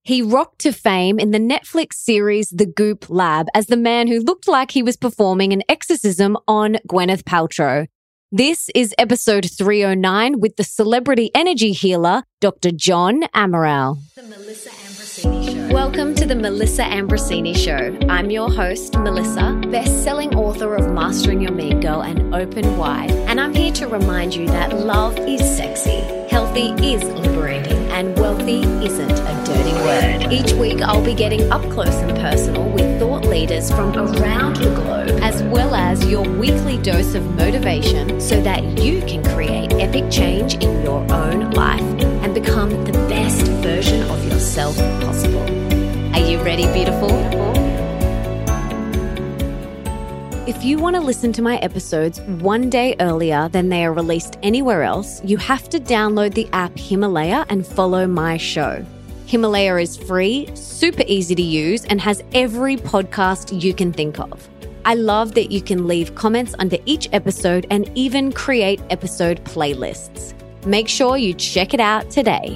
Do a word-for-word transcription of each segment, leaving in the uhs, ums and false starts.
He rocked to fame in the Netflix series The Goop Lab as the man who looked like he was performing an exorcism on Gwyneth Paltrow. This is episode three oh nine with the celebrity energy healer, Doctor John Amaral. The Melissa Ambrosini Show. Welcome to the Melissa Ambrosini Show. I'm your host, Melissa, best-selling author of Mastering Your Mean Girl and Open Wide. And I'm here to remind you that love is sexy, healthy is liberating, and wealthy isn't a dirty word. Each week, I'll be getting up close and personal with thought leaders from around the globe, as well as your weekly dose of motivation so that you can create epic change in your own life and become the best version of yourself possible. Are you ready, beautiful? If you want to listen to my episodes one day earlier than they are released anywhere else, you have to download the app Himalaya and follow my show. Himalaya is free, super easy to use, and has every podcast you can think of. I love that you can leave comments under each episode and even create episode playlists. Make sure you check it out today.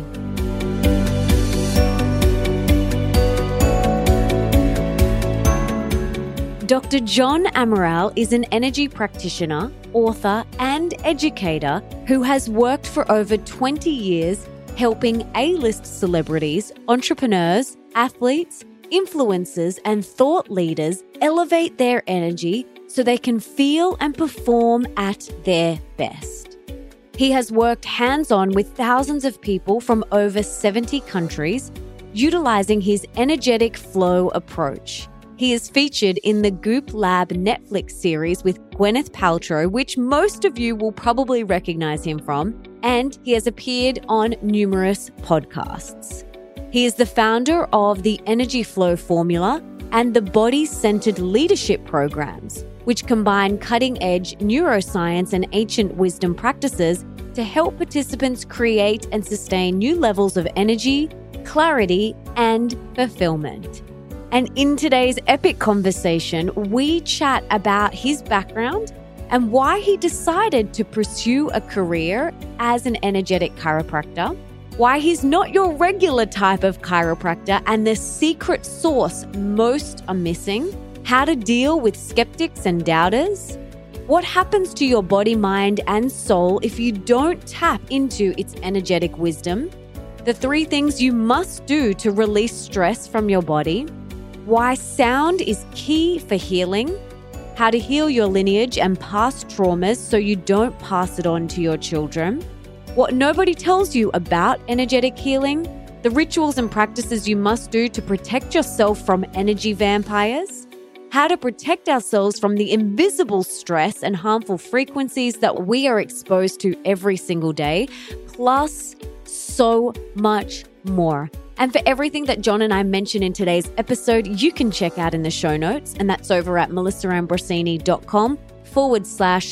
Doctor John Amaral is an energy practitioner, author, and educator who has worked for over twenty years helping A-list celebrities, entrepreneurs, athletes, influencers, and thought leaders elevate their energy so they can feel and perform at their best. He has worked hands-on with thousands of people from over seventy countries, utilizing his energetic flow approach. He is featured in the Goop Lab Netflix series with Gwyneth Paltrow, which most of you will probably recognize him from, and he has appeared on numerous podcasts. He is the founder of the Energy Flow Formula and the Body-Centered Leadership Programs, which combine cutting-edge neuroscience and ancient wisdom practices to help participants create and sustain new levels of energy, clarity, and fulfillment. And in today's epic conversation, we chat about his background and why he decided to pursue a career as an energetic chiropractor, why he's not your regular type of chiropractor and the secret sauce most are missing, how to deal with skeptics and doubters, what happens to your body, mind, and soul if you don't tap into its energetic wisdom, the three things you must do to release stress from your body, why sound is key for healing, how to heal your lineage and past traumas so you don't pass it on to your children, what nobody tells you about energetic healing, the rituals and practices you must do to protect yourself from energy vampires, how to protect ourselves from the invisible stress and harmful frequencies that we are exposed to every single day, plus so much more. And for everything that John and I mention in today's episode, you can check out in the show notes, and that's over at melissaambrosini.com forward slash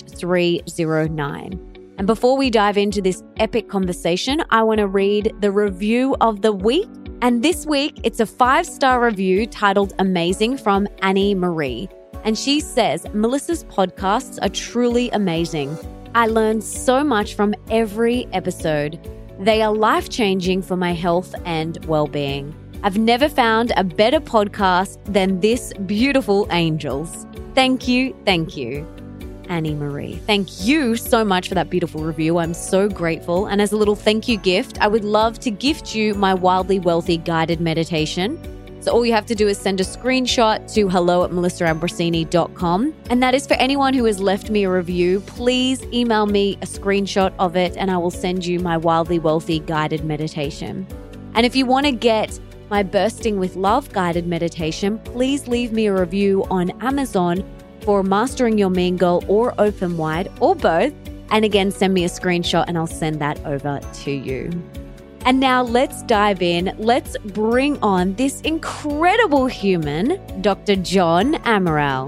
309. And before we dive into this epic conversation, I want to read the review of the week. And this week, it's a five-star review titled Amazing from Annie Marie. And she says, Melissa's podcasts are truly amazing. I learned so much from every episode. They are life-changing for my health and well-being. I've never found a better podcast than this, beautiful angels. Thank you, thank you, Annie Marie. Thank you so much for that beautiful review. I'm so grateful. And as a little thank you gift, I would love to gift you my Wildly Wealthy guided meditation. So all you have to do is send a screenshot to hello at melissaambrosini dot com. And that is for anyone who has left me a review. Please email me a screenshot of it and I will send you my Wildly Wealthy guided meditation. And if you want to get my Bursting with Love guided meditation, please leave me a review on Amazon for Mastering Your Mean Girl or Open Wide or both. And again, send me a screenshot and I'll send that over to you. And now let's dive in. Let's bring on this incredible human, Doctor John Amaral.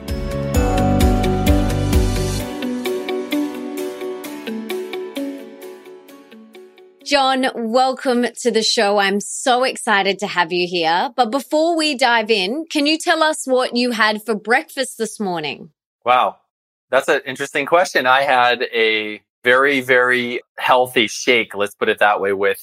John, welcome to the show. I'm so excited to have you here. But before we dive in, can you tell us what you had for breakfast this morning? Wow, that's an interesting question. I had a very, very healthy shake, let's put it that way, with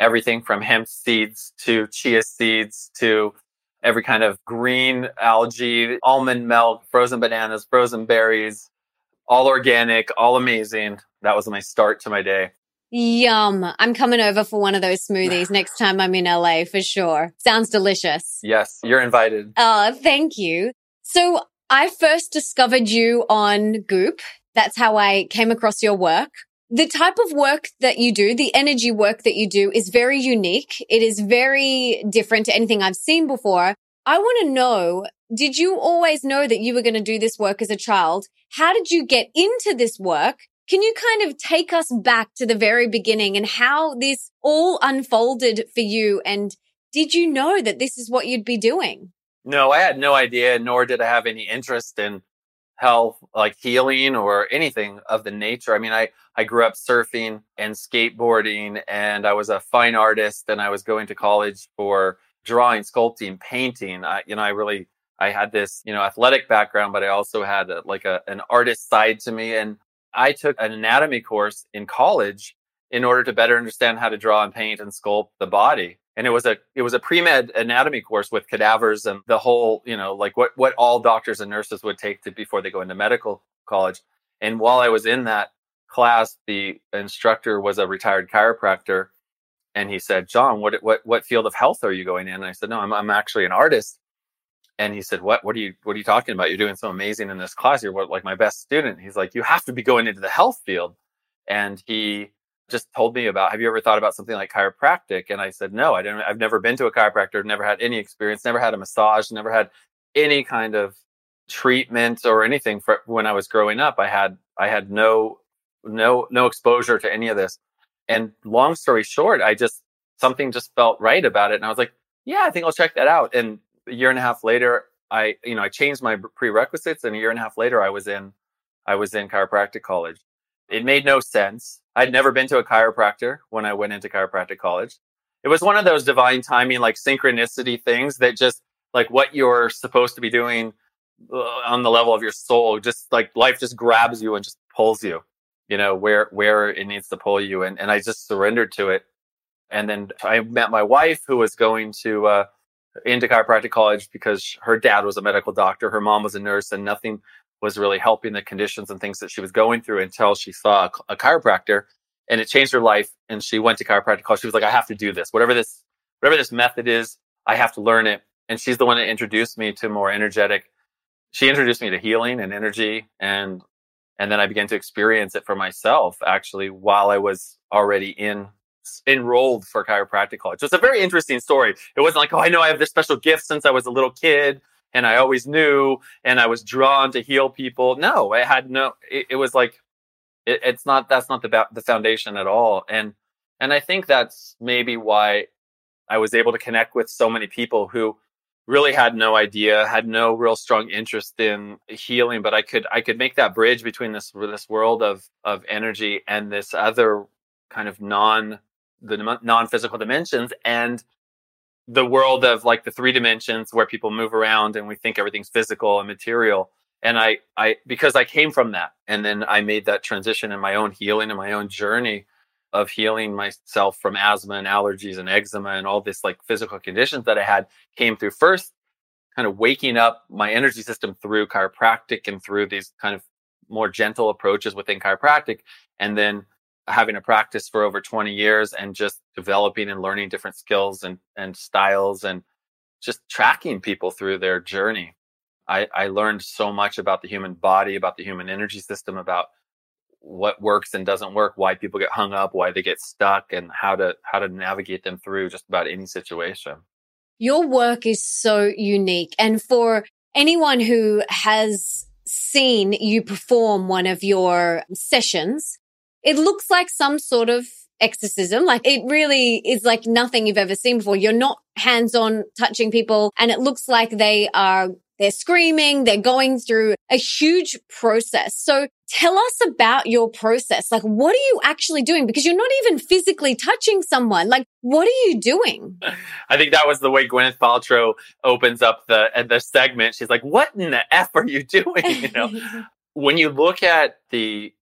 everything from hemp seeds to chia seeds to every kind of green algae, almond milk, frozen bananas, frozen berries, all organic, all amazing. That was my start to my day. Yum. I'm coming over for one of those smoothies next time I'm in L A for sure. Sounds delicious. Yes, you're invited. Oh, thank you. So I first discovered you on Goop. That's how I came across your work. The type of work that you do, the energy work that you do is very unique. It is very different to anything I've seen before. I want to know, did you always know that you were going to do this work as a child? How did you get into this work? Can you kind of take us back to the very beginning and how this all unfolded for you? And did you know that this is what you'd be doing? No, I had no idea, nor did I have any interest in health, like healing or anything of the nature. I mean, I, I grew up surfing and skateboarding, and I was a fine artist, and I was going to college for drawing, sculpting, painting. I, you know, I really, I had this, you know, athletic background, but I also had a, like a, an artist side to me. And I took an anatomy course in college in order to better understand how to draw and paint and sculpt the body. And it was a it was a pre-med anatomy course with cadavers and the whole, you know, like what, what all doctors and nurses would take to before they go into medical college. And while I was in that class, the instructor was a retired chiropractor. And he said, John, what what what field of health are you going in? And I said, no, I'm I'm actually an artist. And he said, what, what are you, what are you talking about? You're doing so amazing in this class. You're what, like my best student. He's like, you have to be going into the health field. And he just told me about, have you ever thought about something like chiropractic? And I said, no, I didn't. I've never been to a chiropractor, never had any experience, never had a massage, never had any kind of treatment or anything for when I was growing up. I had, I had no, no, no exposure to any of this. And long story short, I just, something just felt right about it. And I was like, yeah, I think I'll check that out. And a year and a half later, I, you know, I changed my prerequisites, and a year and a half later, I was in, I was in chiropractic college. It made no sense. I'd never been to a chiropractor when I went into chiropractic college. It was one of those divine timing, like synchronicity things that just like what you're supposed to be doing uh, on the level of your soul, just like life just grabs you and just pulls you, you know, where, where it needs to pull you. And, and I just surrendered to it. And then I met my wife, who was going to, uh, into chiropractic college because her dad was a medical doctor. Her mom was a nurse, and nothing was really helping the conditions and things that she was going through until she saw a, a chiropractor, and it changed her life. And she went to chiropractic college. She was like, I have to do this, whatever this, whatever this method is, I have to learn it. And she's the one that introduced me to more energetic. She introduced me to healing and energy. And, and then I began to experience it for myself, actually, while I was already in enrolled for chiropractic college. So it's a very interesting story. It wasn't like, oh, I know I have this special gift since I was a little kid and I always knew and I was drawn to heal people. No, I had no, it, it was like, it, it's not, that's not the, the foundation at all. And, and I think that's maybe why I was able to connect with so many people who really had no idea, had no real strong interest in healing, but I could, I could make that bridge between this, this world of, of energy and this other kind of non the non-physical dimensions and the world of like the three dimensions where people move around and we think everything's physical and material. And I, I, because I came from that, and then I made that transition in my own healing and my own journey of healing myself from asthma and allergies and eczema and all this like physical conditions that I had, came through first kind of waking up my energy system through chiropractic and through these kind of more gentle approaches within chiropractic. And then having a practice for over twenty years and just developing and learning different skills and, and styles and just tracking people through their journey. I, I learned so much about the human body, about the human energy system, about what works and doesn't work, why people get hung up, why they get stuck, and how to, how to navigate them through just about any situation. Your work is so unique. And for anyone who has seen you perform one of your sessions, it looks like some sort of exorcism. Like it really is like nothing you've ever seen before. You're not hands-on touching people, and it looks like they are, they're screaming, they're going through a huge process. So tell us about your process. Like, what are you actually doing? Because you're not even physically touching someone. Like, what are you doing? I think that was the way Gwyneth Paltrow opens up the, the segment. She's like, what in the F are you doing? You know, when you look at the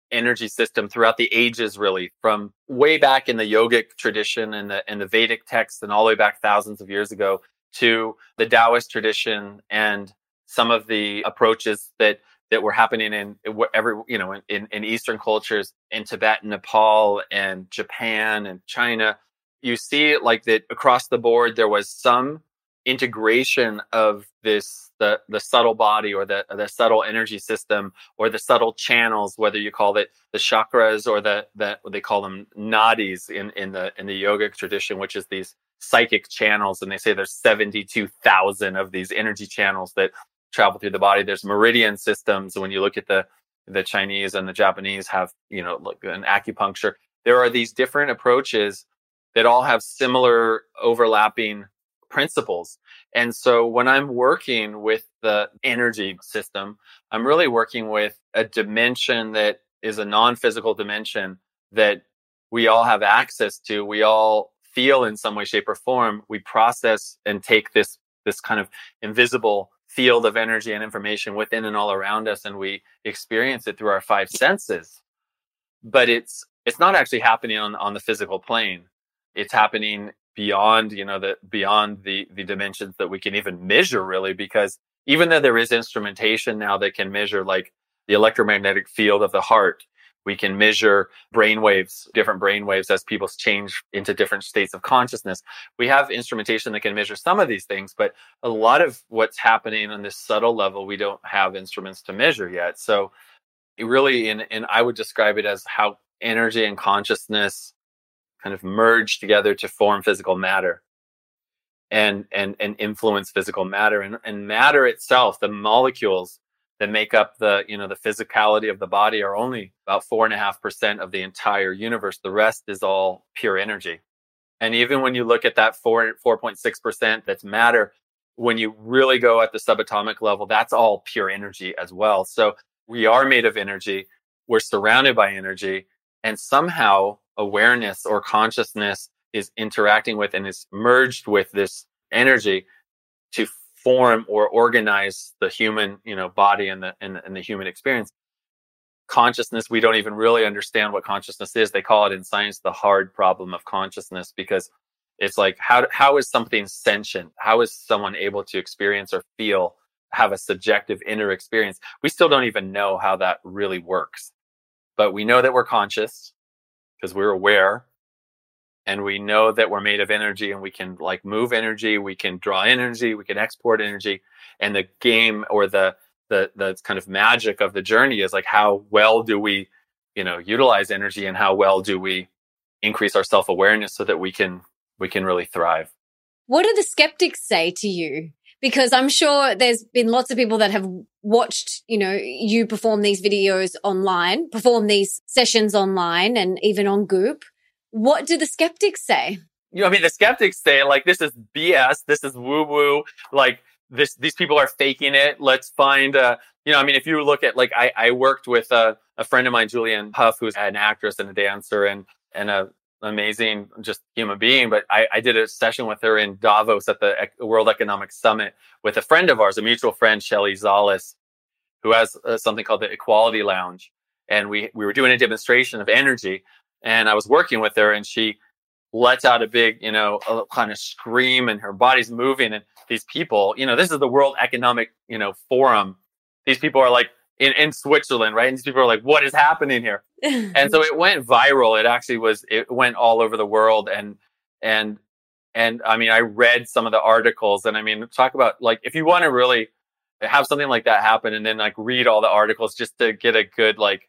energy system throughout the ages, really, from way back in the yogic tradition and the and the Vedic texts and all the way back thousands of years ago to the Taoist tradition and some of the approaches that that were happening in every, you know, in, in Eastern cultures, in Tibet and Nepal and Japan and China. You see like that across the board, there was some integration of this, the, the subtle body or the, the subtle energy system or the subtle channels, whether you call it the chakras or the, the, what they call them nadis in, in the, in the yogic tradition, which is these psychic channels. And they say there's seventy-two thousand of these energy channels that travel through the body. There's meridian systems. When you look at the, the Chinese and the Japanese have, you know, like an acupuncture, there are these different approaches that all have similar overlapping principles. And so when I'm working with the energy system, I'm really working with a dimension that is a non-physical dimension that we all have access to. We all feel in some way, shape, or form. We process and take this, this kind of invisible field of energy and information within and all around us, and we experience it through our five senses. But it's it's not actually happening on, on the physical plane. It's happening beyond, you know, the beyond the the dimensions that we can even measure, really, because even though there is instrumentation now that can measure like the electromagnetic field of the heart, we can measure brain waves, different brain waves as people change into different states of consciousness. We have instrumentation that can measure some of these things, but a lot of what's happening on this subtle level, we don't have instruments to measure yet. So it really, in, and I would describe it as how energy and consciousness kind of merge together to form physical matter and, and, and influence physical matter. And, and matter itself, the molecules that make up the, you know, the physicality of the body are only about four and a half percent of the entire universe. The rest is all pure energy. And even when you look at that four, four point six percent that's matter, when you really go at the subatomic level, that's all pure energy as well. So we are made of energy. We're surrounded by energy, and somehow awareness or consciousness is interacting with and is merged with this energy to form or organize the human, you know, body and the, and the and the human experience. Consciousness, we don't even really understand what consciousness is. They call it in science the hard problem of consciousness, because it's like, how how is something sentient? How is someone able to experience or feel, have a subjective inner experience? We still don't even know how that really works. But we know that we're conscious because we're aware. And we know that we're made of energy, and we can like move energy, we can draw energy, we can export energy. And the game or the the the kind of magic of the journey is like, how well do we, you know, utilize energy, and how well do we increase our self-awareness so that we can we can really thrive. What do the skeptics say to you? Because I'm sure there's been lots of people that have watched, you know, you perform these videos online, perform these sessions online, and even on Goop. What do the skeptics say? You know, I mean, the skeptics say, like, this is B S, this is woo-woo, like, this, these people are faking it. Let's find, uh, you know, I mean, if you look at, like, I, I worked with a, a friend of mine, Julianne Hough, who's an actress and a dancer and, and a amazing just human being. But I, I did a session with her in Davos at the World Economic Summit with a friend of ours, a mutual friend, Shelley Zalis, who has uh, something called the Equality Lounge. And we, we were doing a demonstration of energy. And I was working with her, and she lets out a big, you know, a kind of scream, and her body's moving. And these people, you know, this is the World Economic, you know, Forum. These people are like in, in Switzerland, right? And these people are like, what is happening here? And so it went viral. It actually was, it went all over the world. And, and, and I mean, I read some of the articles, and I mean, talk about like, if you want to really have something like that happen and then like read all the articles just to get a good, like,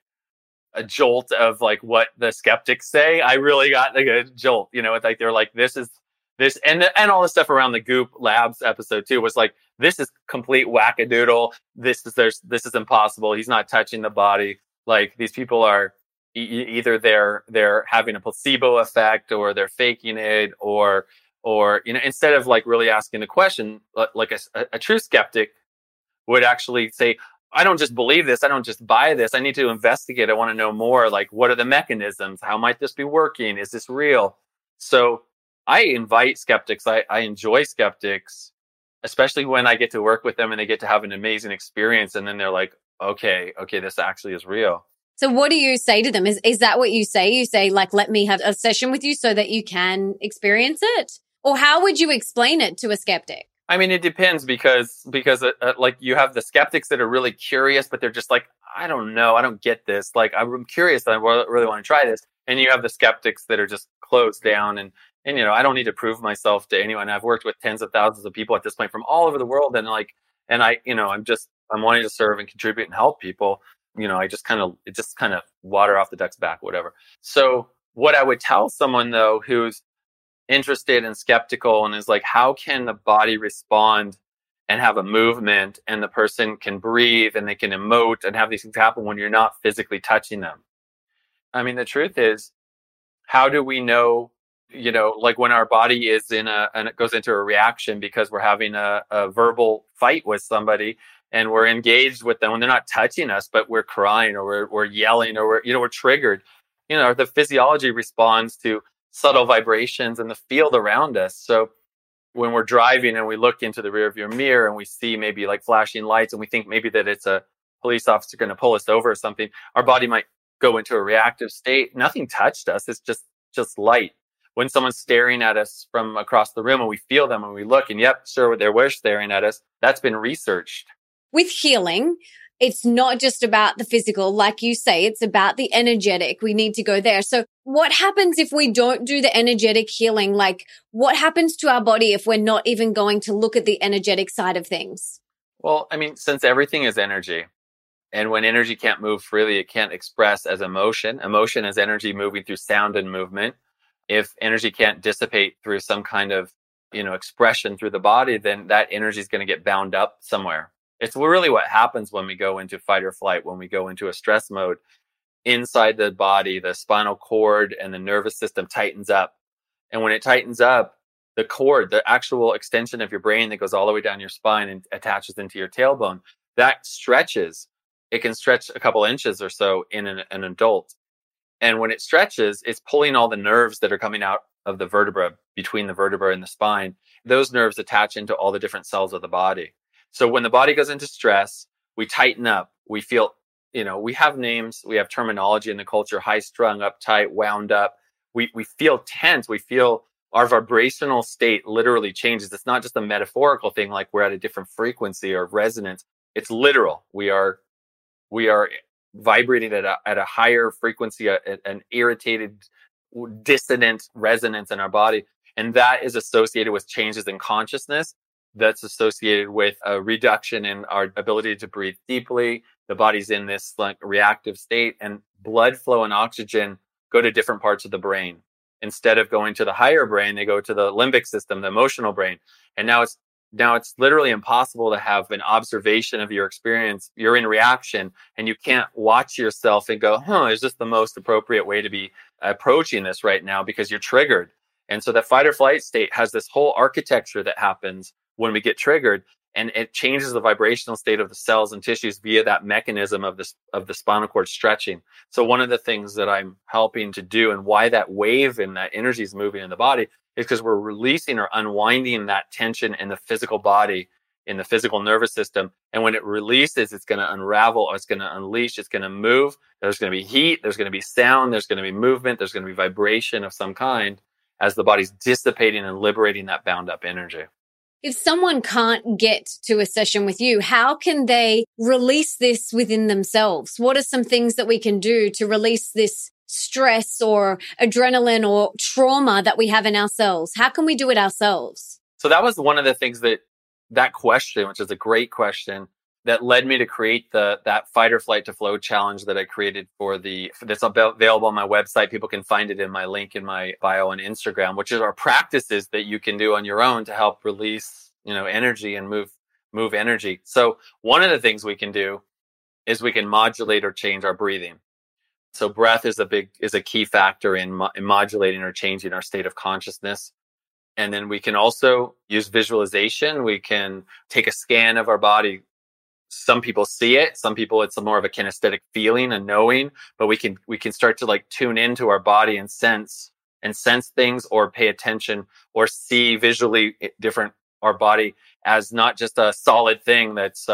a jolt of like what the skeptics say. I really got like a jolt, you know, it's like, they're like, this is this, and, and all the stuff around the Goop Labs episode too was like, this is complete wackadoodle. This is, there's, this is impossible. He's not touching the body. Like, these people are e- either they're, they're having a placebo effect, or they're faking it, or, or, you know, instead of like really asking the question, like a, a true skeptic would actually say, I don't just believe this. I don't just buy this. I need to investigate. I want to know more. Like, what are the mechanisms? How might this be working? Is this real? So I invite skeptics. I, I enjoy skeptics, especially when I get to work with them and they get to have an amazing experience. And then they're like, okay, okay, this actually is real. So what do you say to them? Is is that what you say? You say, like, let me have a session with you so that you can experience it? Or how would you explain it to a skeptic? I mean, it depends because, because uh, uh, like you have the skeptics that are really curious, but they're just like, I don't know. I don't get this. Like, I'm curious. I really want to try this. And you have the skeptics that are just closed down and, and, you know, I don't need to prove myself to anyone. I've worked with tens of thousands of people at this point from all over the world. And like, and I, you know, I'm just, I'm wanting to serve and contribute and help people. You know, I just kind of, it just kind of water off the duck's back, whatever. So what I would tell someone though, who's interested and skeptical and is like, how can the body respond and have a movement and the person can breathe and they can emote and have these things happen when you're not physically touching them? I mean, the truth is, how do we know, you know, like when our body is in a, and it goes into a reaction because we're having a, a verbal fight with somebody and we're engaged with them when they're not touching us, but we're crying or we're, we're yelling or we're, you know, we're triggered, you know, the physiology responds to subtle vibrations in the field around us. So when we're driving and we look into the rearview mirror and we see maybe like flashing lights and we think maybe that it's a police officer going to pull us over or something, our body might go into a reactive state. Nothing touched us. It's just, just light. When someone's staring at us from across the room and we feel them and we look and yep, sure, they were staring at us. That's been researched. With healing, it's not just about the physical, like you say, it's about the energetic. We need to go there. So what happens if we don't do the energetic healing? Like, what happens to our body if we're not even going to look at the energetic side of things? Well, I mean, since everything is energy, and when energy can't move freely, it can't express as emotion. Emotion is energy moving through sound and movement. If energy can't dissipate through some kind of, you know, expression through the body, then that energy is going to get bound up somewhere. It's really what happens when we go into fight or flight, when we go into a stress mode. Inside the body, the spinal cord and the nervous system tightens up. And when it tightens up, the cord, the actual extension of your brain that goes all the way down your spine and attaches into your tailbone, that stretches. It can stretch a couple inches or so in an, an adult. And when it stretches, it's pulling all the nerves that are coming out of the vertebra, between the vertebra and the spine. Those nerves attach into all the different cells of the body. So when the body goes into stress, we tighten up. We feel, you know, we have names, we have terminology in the culture, high strung, uptight, wound up. We we feel tense. We feel our vibrational state literally changes. It's not just a metaphorical thing like we're at a different frequency or resonance. It's literal. We are we are vibrating at a, at a higher frequency, a, an irritated, dissonant resonance in our body. And that is associated with changes in consciousness. That's associated with a reduction in our ability to breathe deeply. The body's in this like reactive state, and blood flow and oxygen go to different parts of the brain. Instead of going to the higher brain, they go to the limbic system, the emotional brain. And now it's now it's literally impossible to have an observation of your experience. You're in reaction and you can't watch yourself and go, huh, is this the most appropriate way to be approaching this right now? Because you're triggered. And so the fight or flight state has this whole architecture that happens when we get triggered, and it changes the vibrational state of the cells and tissues via that mechanism of this of the spinal cord stretching. So one of the things that I'm helping to do, and why that wave and that energy is moving in the body, is because we're releasing or unwinding that tension in the physical body, in the physical nervous system. And when it releases, it's going to unravel, or it's going to unleash, it's going to move. There's going to be heat, there's going to be sound, there's going to be movement, there's going to be vibration of some kind as the body's dissipating and liberating that bound up energy. If someone can't get to a session with you, how can they release this within themselves? What are some things that we can do to release this stress or adrenaline or trauma that we have in ourselves? How can we do it ourselves? So that was one of the things that that question, which is a great question, that led me to create the that fight or flight to flow challenge that I created for the that's available on my website. People can find it in my link in my bio on Instagram, which is our practices that you can do on your own to help release, you know, energy and move move energy. So one of the things we can do is we can modulate or change our breathing. So breath is a big is a key factor in, mo- in modulating or changing our state of consciousness. And then we can also use visualization. We can take a scan of our body. Some people see it. Some people, it's a more of a kinesthetic feeling and knowing, but we can, we can start to like tune into our body and sense and sense things, or pay attention or see visually different our body as not just a solid thing that's, uh,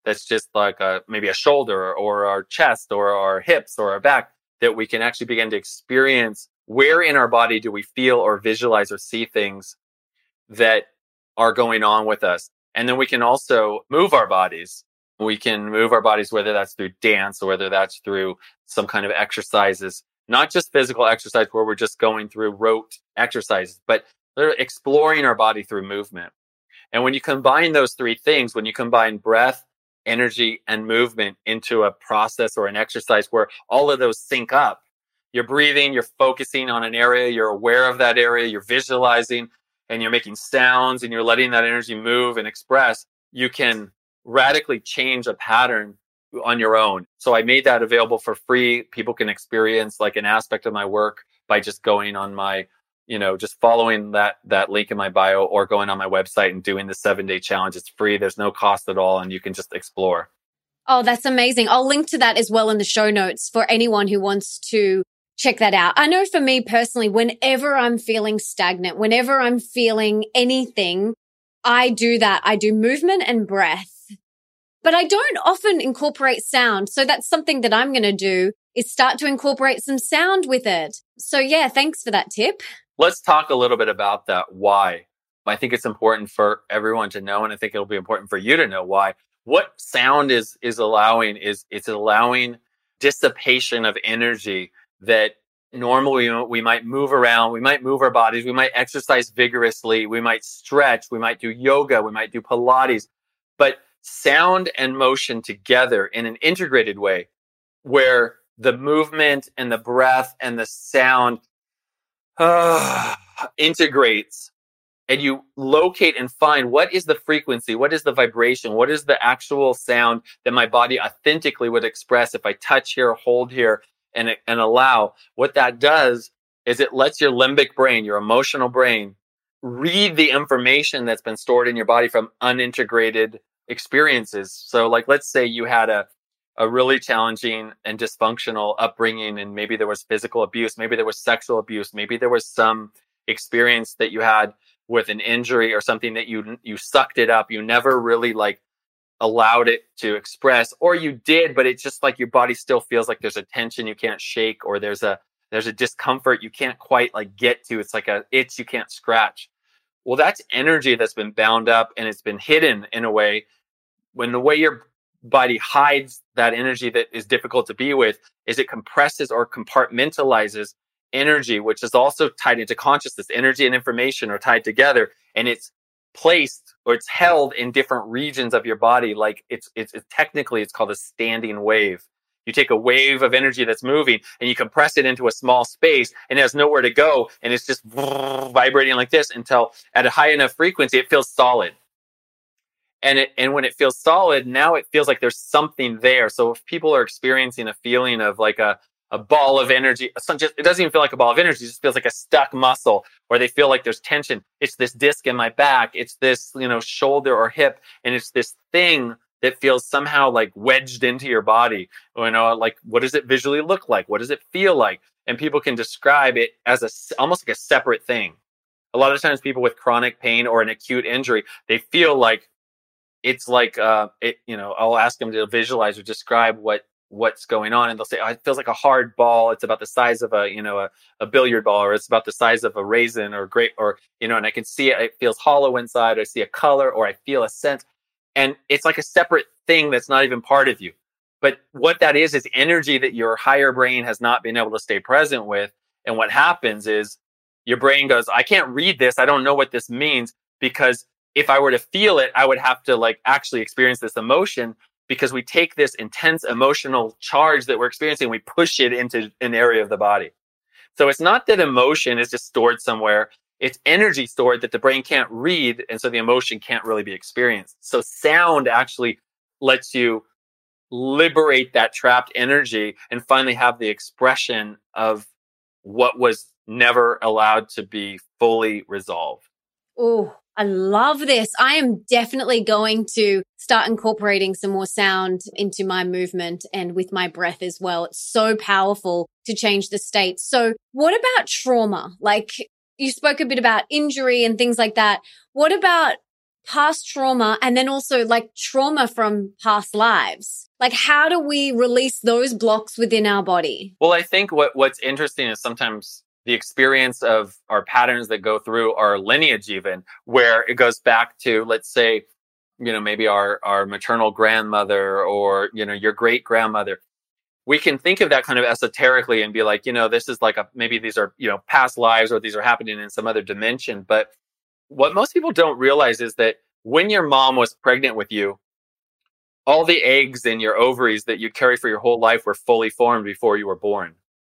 that's just like a, maybe a shoulder or our chest or our hips or our back, that we can actually begin to experience where in our body do we feel or visualize or see things that are going on with us. And then we can also move our bodies. We can move our bodies, whether that's through dance or whether that's through some kind of exercises, not just physical exercise where we're just going through rote exercises, but exploring our body through movement. And when you combine those three things, when you combine breath, energy, and movement into a process or an exercise where all of those sync up, you're breathing, you're focusing on an area, you're aware of that area, you're visualizing, and you're making sounds, and you're letting that energy move and express, you can radically change a pattern on your own. So I made that available for free. People can experience like an aspect of my work by just going on my, you know, just following that that link in my bio or going on my website and doing the seven day challenge. It's free. There's no cost at all. And you can just explore. Oh, that's amazing. I'll link to that as well in the show notes for anyone who wants to check that out. I know for me personally, whenever I'm feeling stagnant, whenever I'm feeling anything, I do that. I do movement and breath. But I don't often incorporate sound. So that's something that I'm going to do is start to incorporate some sound with it. So yeah, thanks for that tip. Let's talk a little bit about that. Why? I think it's important for everyone to know, and I think it'll be important for you to know why. What sound is is allowing is it's allowing dissipation of energy that normally we might move around, we might move our bodies, we might exercise vigorously, we might stretch, we might do yoga, we might do Pilates, but sound and motion together in an integrated way where the movement and the breath and the sound uh, integrates, and you locate and find what is the frequency, what is the vibration, what is the actual sound that my body authentically would express if I touch here, hold here, and, and allow. What that does is it lets your limbic brain, your emotional brain, read the information that's been stored in your body from unintegrated experiences. So like, let's say you had a, a really challenging and dysfunctional upbringing, and maybe there was physical abuse, maybe there was sexual abuse, maybe there was some experience that you had with an injury or something that you, you sucked it up. You never really like allowed it to express, or you did, but it's just like your body still feels like there's a tension you can't shake, or there's a, there's a discomfort you can't quite like get to. It's like a itch you can't scratch. Well, that's energy that's been bound up and it's been hidden in a way. When the way your body hides that energy that is difficult to be with is it compresses or compartmentalizes energy, which is also tied into consciousness. Energy and information are tied together, and it's placed or it's held in different regions of your body. Like it's, it's, it's technically, it's called a standing wave. You take a wave of energy that's moving and you compress it into a small space, and it has nowhere to go. And it's just vibrating like this until at a high enough frequency, it feels solid. And it, and when it feels solid, now it feels like there's something there. So if people are experiencing a feeling of like a, a ball of energy, just, it doesn't even feel like a ball of energy. It just feels like a stuck muscle, or they feel like there's tension. It's this disc in my back. It's this, you know, shoulder or hip. And it's this thing that feels somehow like wedged into your body. You know, like, what does it visually look like? What does it feel like? And people can describe it as a, almost like a separate thing. A lot of times people with chronic pain or an acute injury, they feel like it's like, uh, it, you know, I'll ask them to visualize or describe what, what's going on. And they'll say, oh, it feels like a hard ball. It's about the size of a, you know, a, a billiard ball, or it's about the size of a raisin or grape, or, you know, and I can see it, it feels hollow inside. I see a color, or I feel a scent. And it's like a separate thing that's not even part of you. But what that is, is energy that your higher brain has not been able to stay present with. And what happens is your brain goes, I can't read this. I don't know what this means, because if I were to feel it, I would have to like actually experience this emotion, because we take this intense emotional charge that we're experiencing, we push it into an area of the body. So it's not that emotion is just stored somewhere. It's energy stored that the brain can't read. And so the emotion can't really be experienced. So sound actually lets you liberate that trapped energy and finally have the expression of what was never allowed to be fully resolved. Oh, I love this. I am definitely going to start incorporating some more sound into my movement and with my breath as well. It's so powerful to change the state. So what about trauma? Like, you spoke a bit about injury and things like that. What about past trauma and then also like trauma from past lives? Like, how do we release those blocks within our body? Well, I think what, what's interesting is sometimes the experience of our patterns that go through our lineage, even where it goes back to, let's say, you know, maybe our, our maternal grandmother or, you know, your great grandmother. We can think of that kind of esoterically and be like, you know, this is like a, maybe these are, you know, past lives or these are happening in some other dimension. But what most people don't realize is that when your mom was pregnant with you, all the eggs in your ovaries that you carry for your whole life were fully formed before you were born.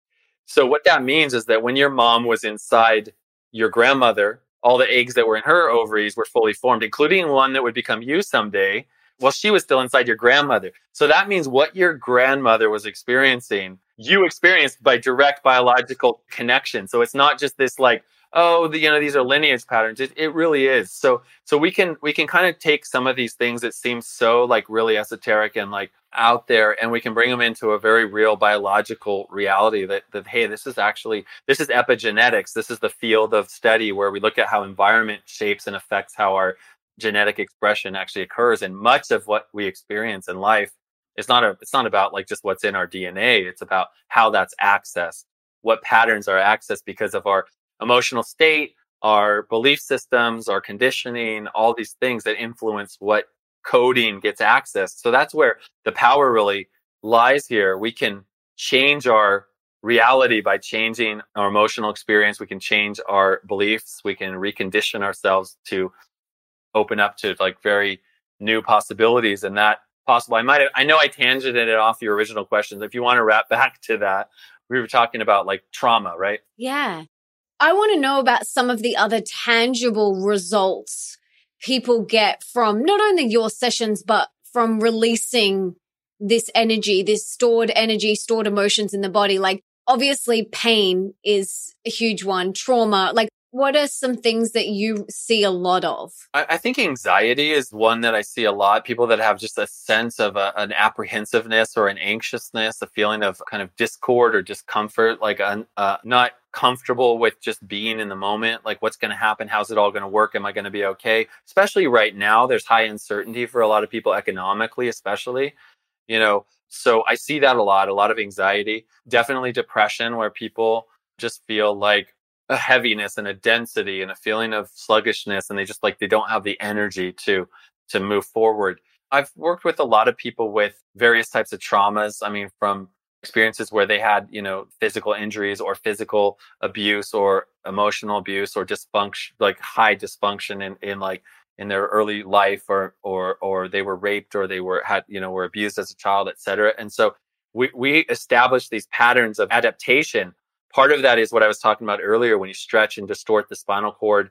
So what that means is that when your mom was inside your grandmother, all the eggs that were in her ovaries were fully formed, including one that would become you someday. Well, she was still inside your grandmother. So that means what your grandmother was experiencing, you experienced by direct biological connection. So it's not just this like, oh, the, you know, these are lineage patterns. It, it really is. So, so we can, we can kind of take some of these things that seem so like really esoteric and like out there, and we can bring them into a very real biological reality that, that, hey, this is actually, this is epigenetics. This is the field of study where we look at how environment shapes and affects how our genetic expression actually occurs. And much of what we experience in life is not a, it's not about like just what's in our D N A. It's about how that's accessed, what patterns are accessed because of our emotional state, our belief systems, our conditioning, all these things that influence what coding gets accessed. So that's where the power really lies here. We can change our reality by changing our emotional experience. We can change our beliefs. We can recondition ourselves to open up to like very new possibilities. And that possible, I might have, I know I tangented it off your original questions. If you want to wrap back to that, we were talking about like trauma, right? Yeah. I want to know about some of the other tangible results people get from not only your sessions, but from releasing this energy, this stored energy, stored emotions in the body. Like obviously pain is a huge one, trauma. Like what are some things that you see a lot of? I, I think anxiety is one that I see a lot. People that have just a sense of a, an apprehensiveness or an anxiousness, a feeling of kind of discord or discomfort, like un, uh, not comfortable with just being in the moment. Like what's going to happen? How's it all going to work? Am I going to be okay? Especially right now, there's high uncertainty for a lot of people economically, especially, you know, so I see that a lot, a lot of anxiety, definitely depression where people just feel like a heaviness and a density and a feeling of sluggishness, and they just like they don't have the energy to to move forward. I've worked with a lot of people with various types of traumas. I mean, from experiences where they had, you know, physical injuries or physical abuse or emotional abuse or dysfunction, like high dysfunction in, in like in their early life, or or or they were raped or they were had, you know, were abused as a child, et cetera. And so we we established these patterns of adaptation. Part of that is what I was talking about earlier, when you stretch and distort the spinal cord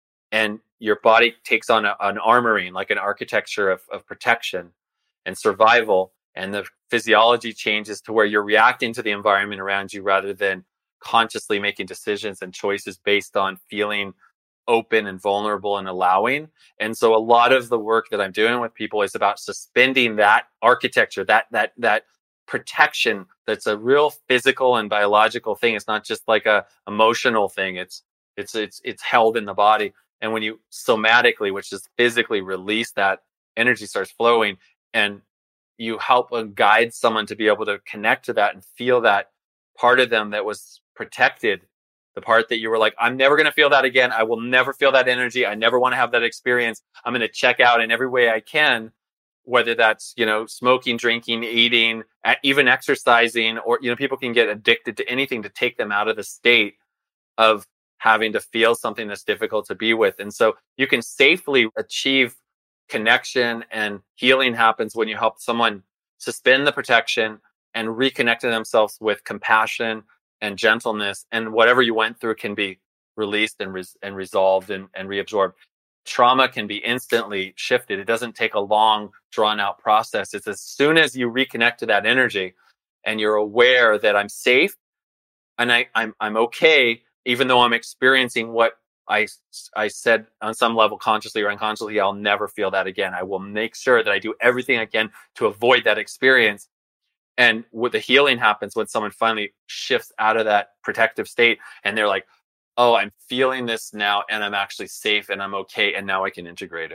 and your body takes on a, an armoring, like an architecture of, of protection and survival. And the physiology changes to where you're reacting to the environment around you rather than consciously making decisions and choices based on feeling open and vulnerable and allowing. And so a lot of the work that I'm doing with people is about suspending that architecture, that, that, that, protection that's a real physical and biological thing. It's not just like a emotional thing. It's it's it's it's held in the body. And when you somatically, which is physically release that, energy starts flowing, and you help and guide someone to be able to connect to that and feel that part of them that was protected, the part that you were like, I'm never going to feel that again. I will never feel that energy. I never want to have that experience. I'm going to check out in every way I can. Whether that's, you know, smoking, drinking, eating, even exercising, or, you know, people can get addicted to anything to take them out of the state of having to feel something that's difficult to be with. And so you can safely achieve connection, and healing happens when you help someone suspend the protection and reconnect to themselves with compassion and gentleness. And whatever you went through can be released and, res- and resolved and, and reabsorbed. Trauma can be instantly shifted. It doesn't take a long, drawn out process. It's as soon as you reconnect to that energy and you're aware that I'm safe and I, I'm, I'm okay, even though I'm experiencing what I, I said on some level, consciously or unconsciously, I'll never feel that again. I will make sure that I do everything I can to avoid that experience. And what the healing happens when someone finally shifts out of that protective state and they're like, oh, I'm feeling this now and I'm actually safe and I'm okay. And now I can integrate it.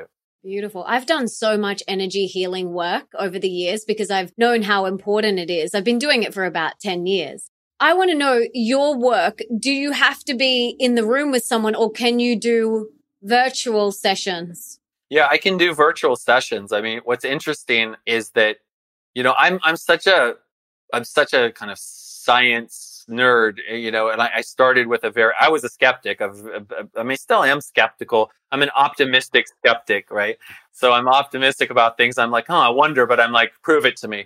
Beautiful. I've done so much energy healing work over the years because I've known how important it is. I've been doing it for about ten years. I want to know your work. Do you have to be in the room with someone, or can you do virtual sessions? Yeah, I can do virtual sessions. I mean, what's interesting is that, you know, I'm I'm such a I'm such a kind of science nerd, you know, and I, I started with a very, I was a skeptic of, of, I mean, still am skeptical. I'm an optimistic skeptic, right? So I'm optimistic about things. I'm like, oh, I wonder, but I'm like, prove it to me.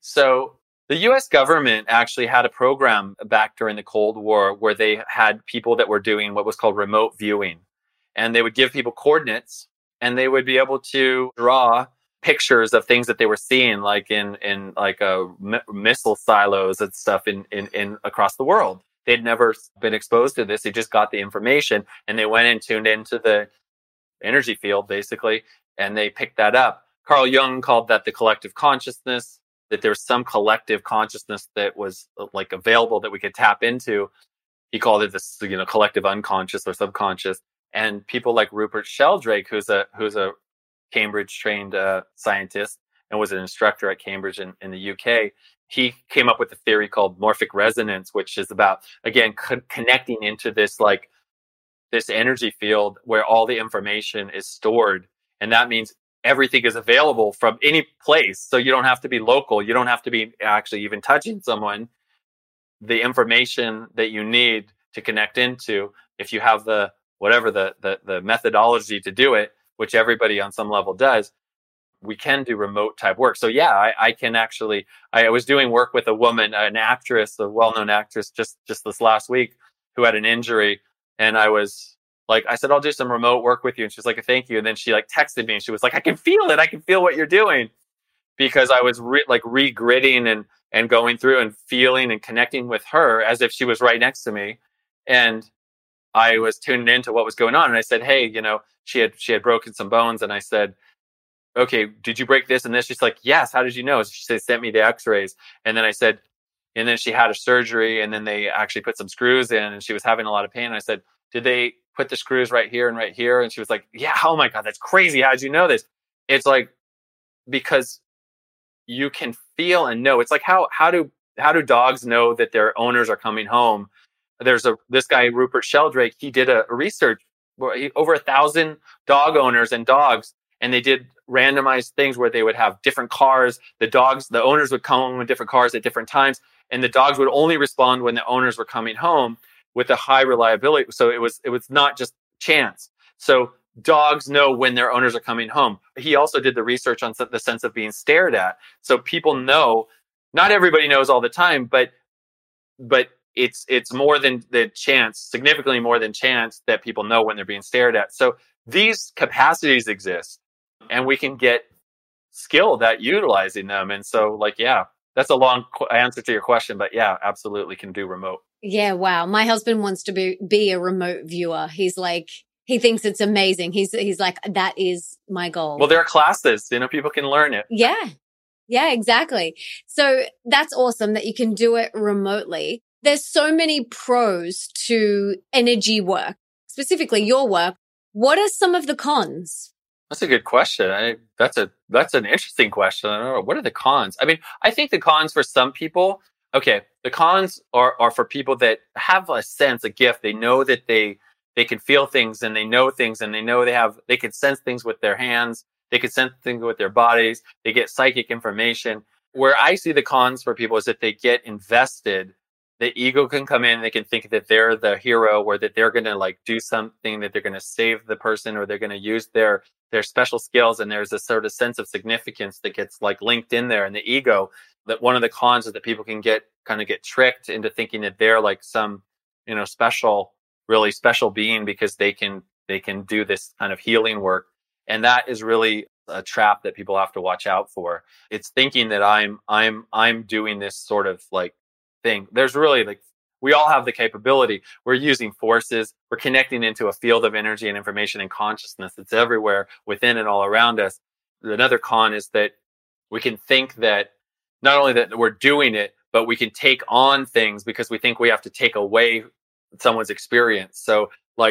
So the U S government actually had a program back during the Cold War where they had people that were doing what was called remote viewing. And they would give people coordinates and they would be able to draw pictures of things that they were seeing, like in, in like uh, m- missile silos and stuff in, in, in across the world. They'd never been exposed to this. They just got the information and they went and tuned into the energy field, basically, and they picked that up. Carl Jung called that the collective consciousness, that there was some collective consciousness that was like available that we could tap into. He called it this, you know, collective unconscious or subconscious. And people like Rupert Sheldrake, who's a who's a Cambridge trained uh, scientist and was an instructor at Cambridge in, in the U K, he came up with a theory called morphic resonance, which is about, again, co- connecting into this like this energy field where all the information is stored. And that means everything is available from any place. So you don't have to be local. You don't have to be actually even touching someone. The information that you need to connect into, if you have the whatever the the, the methodology to do it, which everybody on some level does, we can do remote type work. So yeah, I, I can actually, I was doing work with a woman, an actress, a well-known actress just, just this last week who had an injury. And I was like, I said, I'll do some remote work with you. And she's like, thank you. And then she like texted me and she was like, I can feel it. I can feel what you're doing, because I was re- like re-gridding and, and going through and feeling and connecting with her as if she was right next to me. And I was tuning into what was going on. And I said, hey, you know, she had, she had broken some bones. And I said, okay, did you break this and this? She's like, yes. How did you know? She said, sent me the x-rays. And then I said, and then she had a surgery and then they actually put some screws in and she was having a lot of pain. And I said, did they put the screws right here and right here? And she was like, yeah. Oh my God, that's crazy. How did you know this? It's like, because you can feel and know. It's like, how, how do, how do dogs know that their owners are coming home? There's a, this guy, Rupert Sheldrake, he did a research where he, over a thousand dog owners and dogs. And they did randomized things where they would have different cars. The dogs, the owners would come home with different cars at different times. And the dogs would only respond when the owners were coming home with a high reliability. So it was, it was not just chance. So dogs know when their owners are coming home. He also did the research on the sense of being stared at. So people know, not everybody knows all the time, but, but it's, it's more than the chance, significantly more than chance that people know when they're being stared at. So these capacities exist and we can get skilled at utilizing them. And so like, yeah, that's a long qu- answer to your question, but yeah, absolutely can do remote. Yeah. Wow. My husband wants to be, be a remote viewer. He's like, he thinks it's amazing. He's, he's like, that is my goal. Well, there are classes, you know, people can learn it. Yeah. Yeah, exactly. So that's awesome that you can do it remotely. There's so many pros to energy work, specifically your work. What are some of the cons? That's a good question. I, that's a that's an interesting question. I don't know. What are the cons? I mean, I think the cons for some people, okay, the cons are, are for people that have a sense, a gift. They know that they they can feel things and they know things and they know they have they can sense things with their hands. They can sense things with their bodies. They get psychic information. Where I see the cons for people is that they get invested. The ego can come in, they can think that they're the hero or that they're going to like do something, that they're going to save the person or they're going to use their, their special skills. And there's a sort of sense of significance that gets like linked in there in the ego. That one of the cons is that people can get kind of get tricked into thinking that they're like some, you know, special, really special being because they can, they can do this kind of healing work. And that is really a trap that people have to watch out for. It's thinking that I'm, I'm, I'm doing this sort of like thing. There's really like, we all have the capability. We're using forces. We're connecting into a field of energy and information and consciousness that's everywhere within and all around us. Another con is that we can think that not only that we're doing it, but we can take on things because we think we have to take away someone's experience. So like,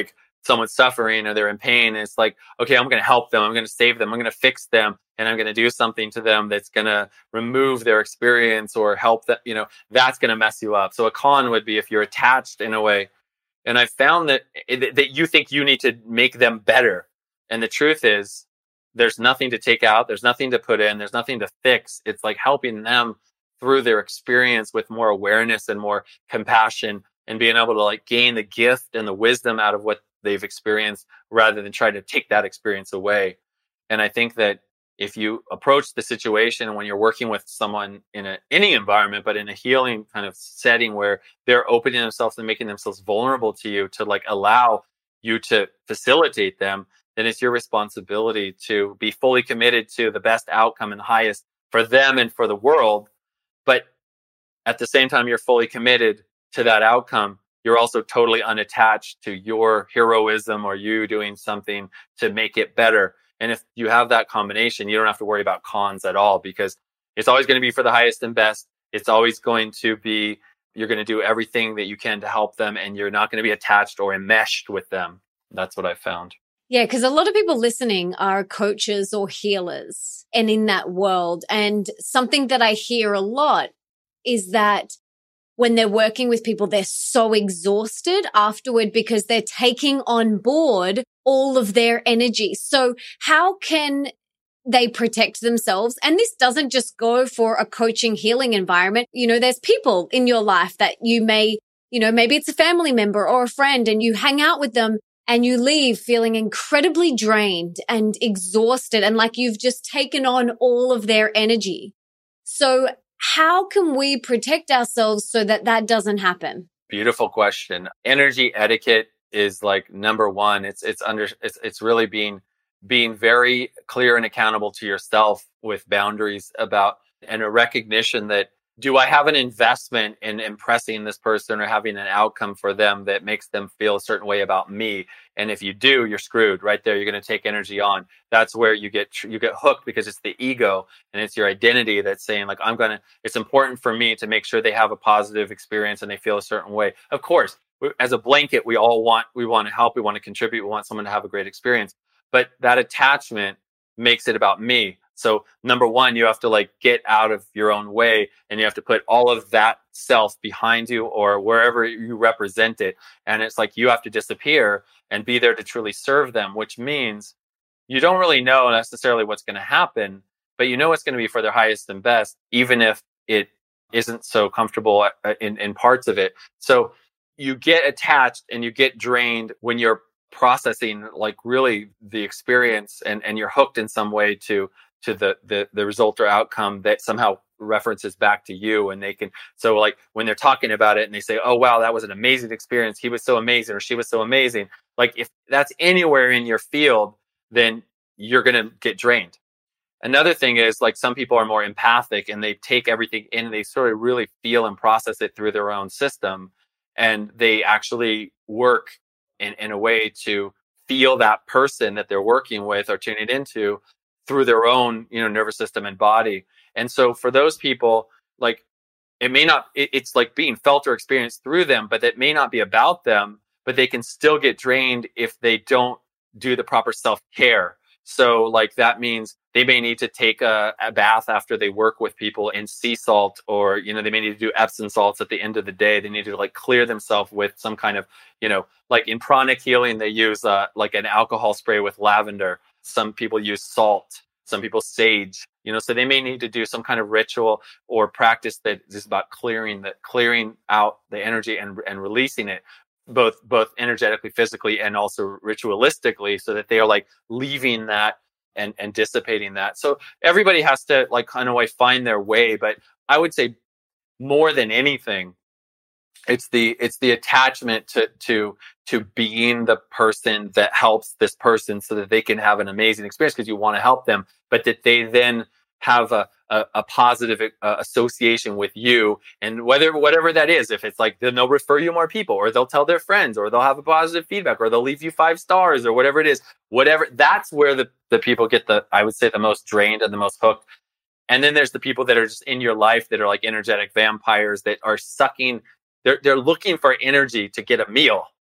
someone's suffering or they're in pain. And it's like, okay, I'm going to help them. I'm going to save them. I'm going to fix them. And I'm going to do something to them that's going to remove their experience or help them. You know, that's going to mess you up. So a con would be if you're attached in a way. And I found that that you think you need to make them better. And the truth is, there's nothing to take out. There's nothing to put in. There's nothing to fix. It's like helping them through their experience with more awareness and more compassion and being able to like gain the gift and the wisdom out of what they've experienced rather than try to take that experience away. And I think that if you approach the situation when you're working with someone in a, any environment, but in a healing kind of setting where they're opening themselves and making themselves vulnerable to you to like allow you to facilitate them, then it's your responsibility to be fully committed to the best outcome and highest for them and for the world. But at the same time, you're fully committed to that outcome. You're also totally unattached to your heroism or you doing something to make it better. And if you have that combination, you don't have to worry about cons at all because it's always going to be for the highest and best. It's always going to be, you're going to do everything that you can to help them and you're not going to be attached or enmeshed with them. That's what I found. Yeah, because a lot of people listening are coaches or healers and in that world. And something that I hear a lot is that when they're working with people, they're so exhausted afterward because they're taking on board all of their energy. So how can they protect themselves? And this doesn't just go for a coaching healing environment. You know, there's people in your life that you may, you know, maybe it's a family member or a friend and you hang out with them and you leave feeling incredibly drained and exhausted and like you've just taken on all of their energy. So how can we protect ourselves so that that doesn't happen? Beautiful question. Energy etiquette is like number one. It's it's under it's it's really being being very clear and accountable to yourself with boundaries about and a recognition that do I have an investment in impressing this person or having an outcome for them that makes them feel a certain way about me? And if you do, you're screwed right there. You're going to take energy on. That's where you get you get hooked because it's the ego and it's your identity that's saying like, I'm going to, it's important for me to make sure they have a positive experience and they feel a certain way. Of course, as a blanket, we all want, we want to help. We want to contribute. We want someone to have a great experience. But that attachment makes it about me. So number one, you have to like get out of your own way and you have to put all of that self behind you or wherever you represent it. And it's like you have to disappear and be there to truly serve them, which means you don't really know necessarily what's going to happen, but you know it's going to be for their highest and best, even if it isn't so comfortable in, in parts of it. So you get attached and you get drained when you're processing like really the experience and, and you're hooked in some way to to the, the the result or outcome that somehow references back to you. And they can, so like when they're talking about it and they say, oh, wow, that was an amazing experience. He was so amazing or she was so amazing. Like if that's anywhere in your field, then you're going to get drained. Another thing is like some people are more empathic and they take everything in and they sort of really feel and process it through their own system. And they actually work in, in a way to feel that person that they're working with or tuning into through their own, you know, nervous system and body. And so for those people, like it may not, it, it's like being felt or experienced through them, but it may not be about them, but they can still get drained if they don't do the proper self-care. So like that means they may need to take a, a bath after they work with people in sea salt, or, you know, they may need to do Epsom salts at the end of the day. They need to like clear themselves with some kind of, you know, like in pranic healing, they use uh, like an alcohol spray with lavender. Some people use salt, some people sage, you know, so they may need to do some kind of ritual or practice that is about clearing that, clearing out the energy and, and releasing it, both, both energetically, physically, and also ritualistically, so that they are like leaving that and, and dissipating that. So everybody has to like kind of like find their way. But I would say more than anything, It's the it's the attachment to to to being the person that helps this person so that they can have an amazing experience because you want to help them, but that they then have a a, a positive uh, association with you, and whether whatever that is, if it's like then they'll refer you more people, or they'll tell their friends, or they'll have a positive feedback, or they'll leave you five stars, or whatever it is, whatever. That's where the the people get the I would say the most drained and the most hooked. And then there's the people that are just in your life that are like energetic vampires that are sucking. They're they're looking for energy to get a meal,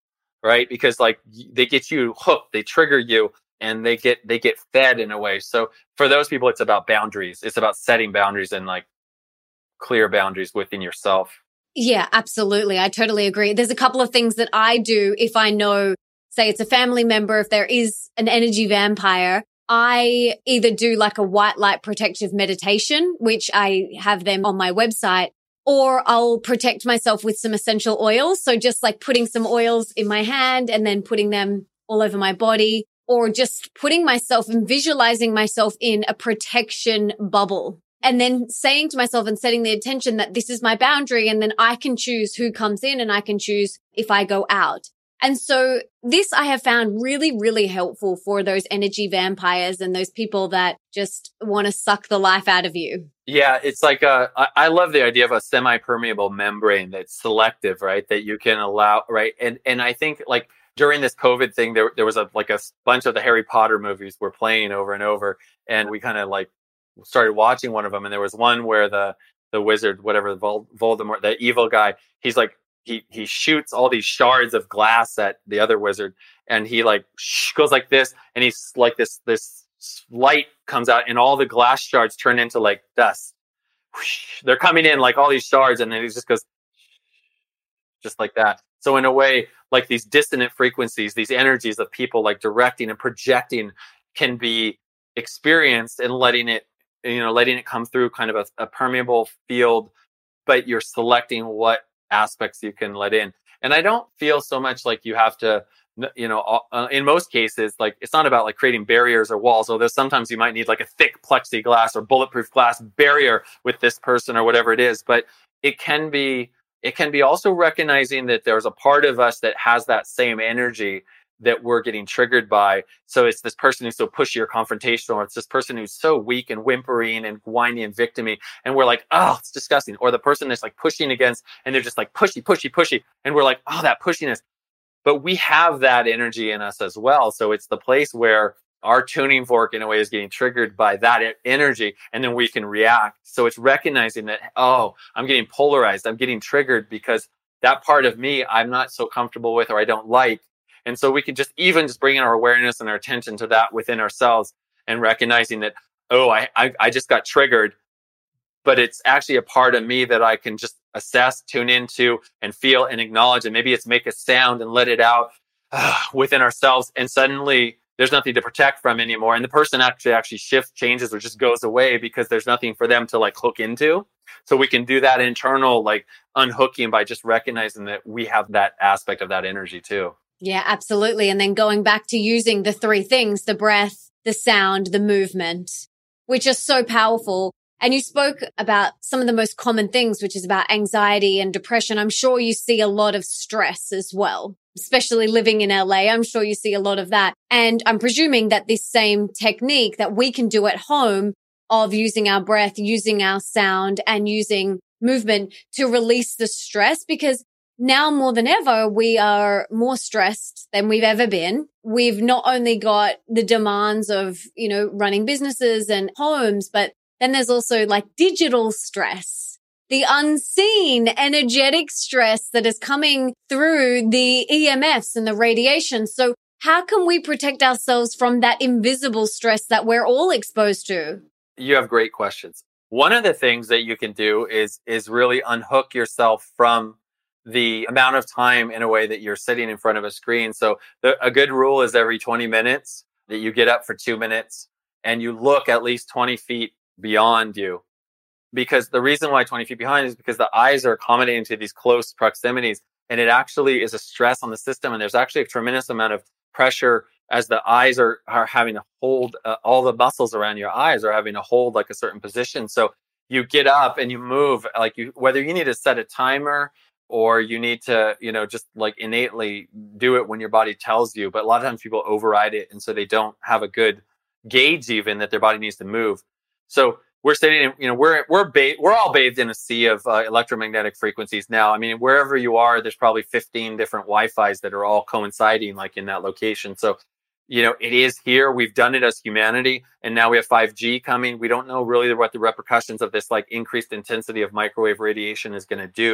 right? Because like they get you hooked, they trigger you, and they get they get fed in a way. So for those people, it's about boundaries. It's about setting boundaries and like clear boundaries within yourself. Yeah, absolutely. I totally agree. There's a couple of things that I do if I know, say it's a family member, if there is an energy vampire, I either do like a white light protective meditation, which I have them on my website, or I'll protect myself with some essential oils. So just like putting some oils in my hand and then putting them all over my body, or just putting myself and visualizing myself in a protection bubble. And then saying to myself and setting the intention that this is my boundary. And then I can choose who comes in and I can choose if I go out. And so this I have found really, really helpful for those energy vampires and those people that just want to suck the life out of you. Yeah, it's like a, I, I love the idea of a semi-permeable membrane that's selective, right? That you can allow, right? And and I think like during this COVID thing, there there was a like a bunch of the Harry Potter movies were playing over and over, and we kind of like started watching one of them, and there was one where the the wizard, whatever, Vol- Voldemort, the evil guy, he's like he he shoots all these shards of glass at the other wizard, and he like sh- goes like this, and he's like this this light comes out, and all the glass shards turn into like dust. Whoosh. They're coming in like all these shards, and then he just goes just like that. So in a way, like these dissonant frequencies, these energies of people like directing and projecting can be experienced, and letting it you know, letting it come through kind of a, a permeable field, but you're selecting what aspects you can let in. And I don't feel so much like you have to, you know, uh, in most cases, like it's not about like creating barriers or walls, although sometimes you might need like a thick plexiglass or bulletproof glass barrier with this person or whatever it is. But it can be, it can be also recognizing that there's a part of us that has that same energy that we're getting triggered by. So it's this person who's so pushy or confrontational, or it's this person who's so weak and whimpering and whiny and victimy. And we're like, oh, it's disgusting. Or the person that's like pushing against, and they're just like pushy, pushy, pushy. And we're like, oh, that pushiness. But we have that energy in us as well. So it's the place where our tuning fork in a way is getting triggered by that energy, and then we can react. So it's recognizing that, oh, I'm getting polarized. I'm getting triggered because that part of me I'm not so comfortable with, or I don't like. And so we can just even just bring in our awareness and our attention to that within ourselves, and recognizing that, oh, I, I, I just got triggered, but it's actually a part of me that I can just assess, tune into, and feel and acknowledge. And maybe it's make a sound and let it out uh, within ourselves. And suddenly there's nothing to protect from anymore. And the person actually actually shifts, changes, or just goes away because there's nothing for them to like hook into. So we can do that internal like unhooking by just recognizing that we have that aspect of that energy too. Yeah, absolutely. And then going back to using the three things, the breath, the sound, the movement, which are so powerful. And you spoke about some of the most common things, which is about anxiety and depression. I'm sure you see a lot of stress as well, especially living in L A. I'm sure you see a lot of that. And I'm presuming that this same technique that we can do at home of using our breath, using our sound, and using movement to release the stress, because now more than ever, we are more stressed than we've ever been. We've not only got the demands of, you know, running businesses and homes, but then there's also like digital stress, the unseen energetic stress that is coming through the E M Fs and the radiation. So how can we protect ourselves from that invisible stress that we're all exposed to? You have great questions. One of the things that you can do is, is really unhook yourself from the amount of time in a way that you're sitting in front of a screen. So the, a good rule is every twenty minutes that you get up for two minutes and you look at least twenty feet beyond you. Because the reason why twenty feet behind is because the eyes are accommodating to these close proximities, and it actually is a stress on the system. And there's actually a tremendous amount of pressure as the eyes are, are having to hold, uh, all the muscles around your eyes are having to hold like a certain position. So you get up and you move, like you, whether you need to set a timer or you need to, you know, just like innately do it when your body tells you. But a lot of times people override it. And so they don't have a good gauge even that their body needs to move. So we're sitting in, you know, we're, we're, ba- we're all bathed in a sea of uh, electromagnetic frequencies now. I mean, wherever you are, there's probably fifteen different Wi-Fis that are all coinciding like in that location. So, you know, it is here. We've done it as humanity. And now we have five G coming. We don't know really what the repercussions of this like increased intensity of microwave radiation is going to do.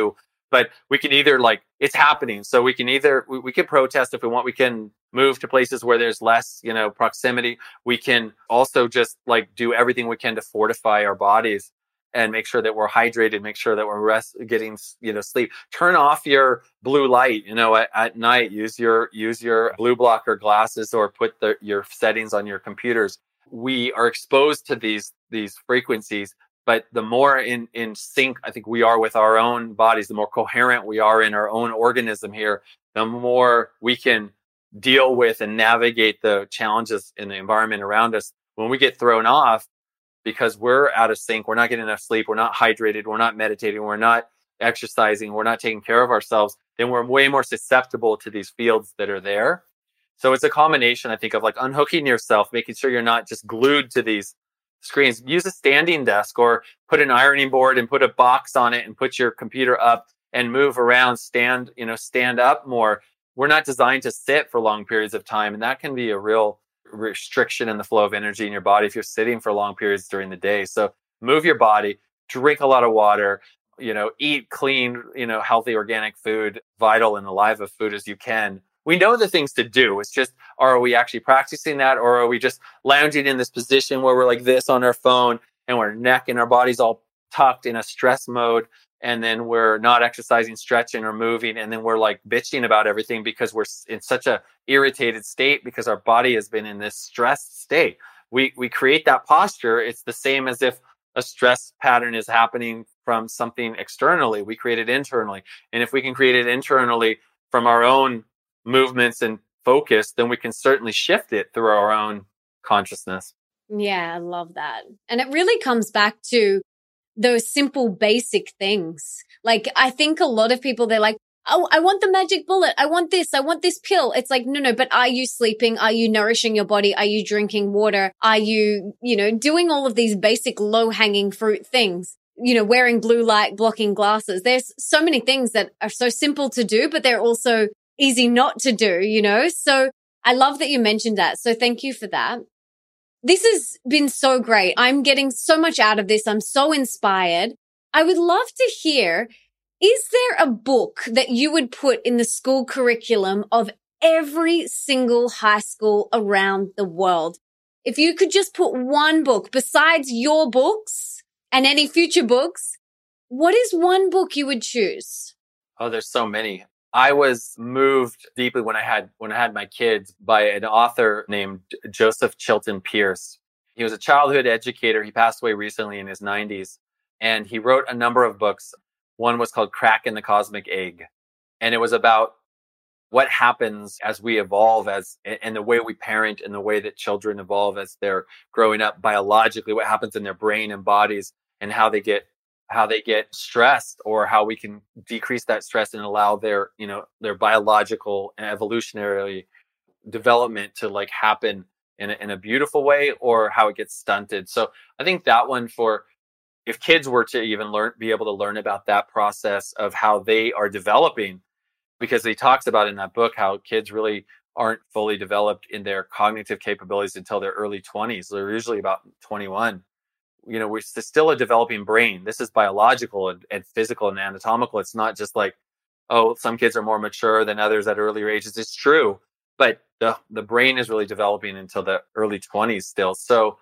but we can either like, it's happening. So we can either, we, we can protest if we want. We can move to places where there's less, you know, proximity. We can also just like do everything we can to fortify our bodies and make sure that we're hydrated, make sure that we're rest, getting, you know, sleep. Turn off your blue light, you know, at, at night. Use your, use your blue blocker glasses or put the, your settings on your computers. We are exposed to these, these frequencies. But the more in, in sync, I think we are with our own bodies, the more coherent we are in our own organism here, the more we can deal with and navigate the challenges in the environment around us. When we get thrown off because we're out of sync, we're not getting enough sleep, we're not hydrated, we're not meditating, we're not exercising, we're not taking care of ourselves, then we're way more susceptible to these fields that are there. So it's a combination, I think, of like unhooking yourself, making sure you're not just glued to these screens. Use a standing desk or put an ironing board and put a box on it and put your computer up and move around, stand, you know, stand up more. We're not designed to sit for long periods of time. And that can be a real restriction in the flow of energy in your body if you're sitting for long periods during the day. So move your body, drink a lot of water, you know, eat clean, you know, healthy organic food, vital and alive of food as you can. We know the things to do. It's just, are we actually practicing that? Or are we just lounging in this position where we're like this on our phone and we're neck and our body's all tucked in a stress mode. And then we're not exercising, stretching or moving. And then we're like bitching about everything because we're in such a irritated state because our body has been in this stressed state. We, we create that posture. It's the same as if a stress pattern is happening from something externally. We create it internally. And if we can create it internally from our own movements and focus, then we can certainly shift it through our own consciousness. Yeah, I love that. And it really comes back to those simple, basic things. Like, I think a lot of people, they're like, oh, I want the magic bullet. I want this. I want this pill. It's like, no, no, but are you sleeping? Are you nourishing your body? Are you drinking water? Are you, you know, doing all of these basic low hanging fruit things? You know, wearing blue light blocking glasses. There's so many things that are so simple to do, but they're also easy not to do, you know? So I love that you mentioned that. So thank you for that. This has been so great. I'm getting so much out of this. I'm so inspired. I would love to hear, is there a book that you would put in the school curriculum of every single high school around the world? If you could just put one book besides your books and any future books, what is one book you would choose? Oh, there's so many. I was moved deeply when I had when I had my kids by an author named Joseph Chilton Pearce. He was a childhood educator. He passed away recently in his nineties, and he wrote a number of books. One was called Cracking the Cosmic Egg, and it was about what happens as we evolve, as and the way we parent and the way that children evolve as they're growing up biologically, what happens in their brain and bodies, and how they get how they get stressed, or how we can decrease that stress and allow their, you know, their biological and evolutionary development to like happen in a, in a beautiful way, or how it gets stunted. So I think that one, for if kids were to even learn, be able to learn about that process of how they are developing, because he talks about in that book how kids really aren't fully developed in their cognitive capabilities until their early twenties. They're usually about twenty-one. You know, we're still a developing brain. This is biological and, and physical and anatomical. It's not just like, oh, some kids are more mature than others at earlier ages. It's true, but the the brain is really developing until the early twenties still. So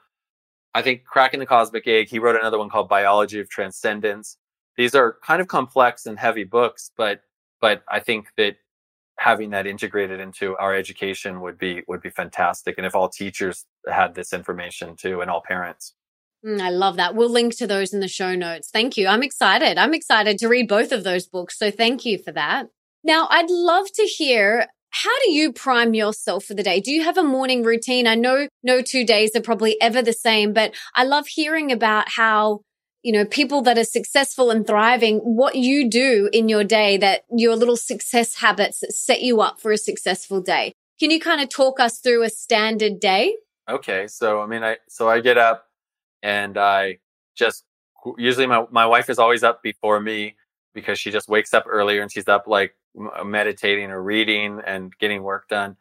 I think Cracking the Cosmic Egg, he wrote another one called Biology of Transcendence. These are kind of complex and heavy books, but but I think that having that integrated into our education would be would be fantastic. And if all teachers had this information too, and all parents. Mm, I love that. We'll link to those in the show notes. Thank you. I'm excited. I'm excited to read both of those books. So thank you for that. Now, I'd love to hear, how do you prime yourself for the day? Do you have a morning routine? I know no two days are probably ever the same, but I love hearing about how, you know, people that are successful and thriving, what you do in your day, that your little success habits that set you up for a successful day. Can you kind of talk us through a standard day? Okay. So, I mean, I, so I get up, and I just, usually my, my wife is always up before me because she just wakes up earlier and she's up like meditating or reading and getting work done.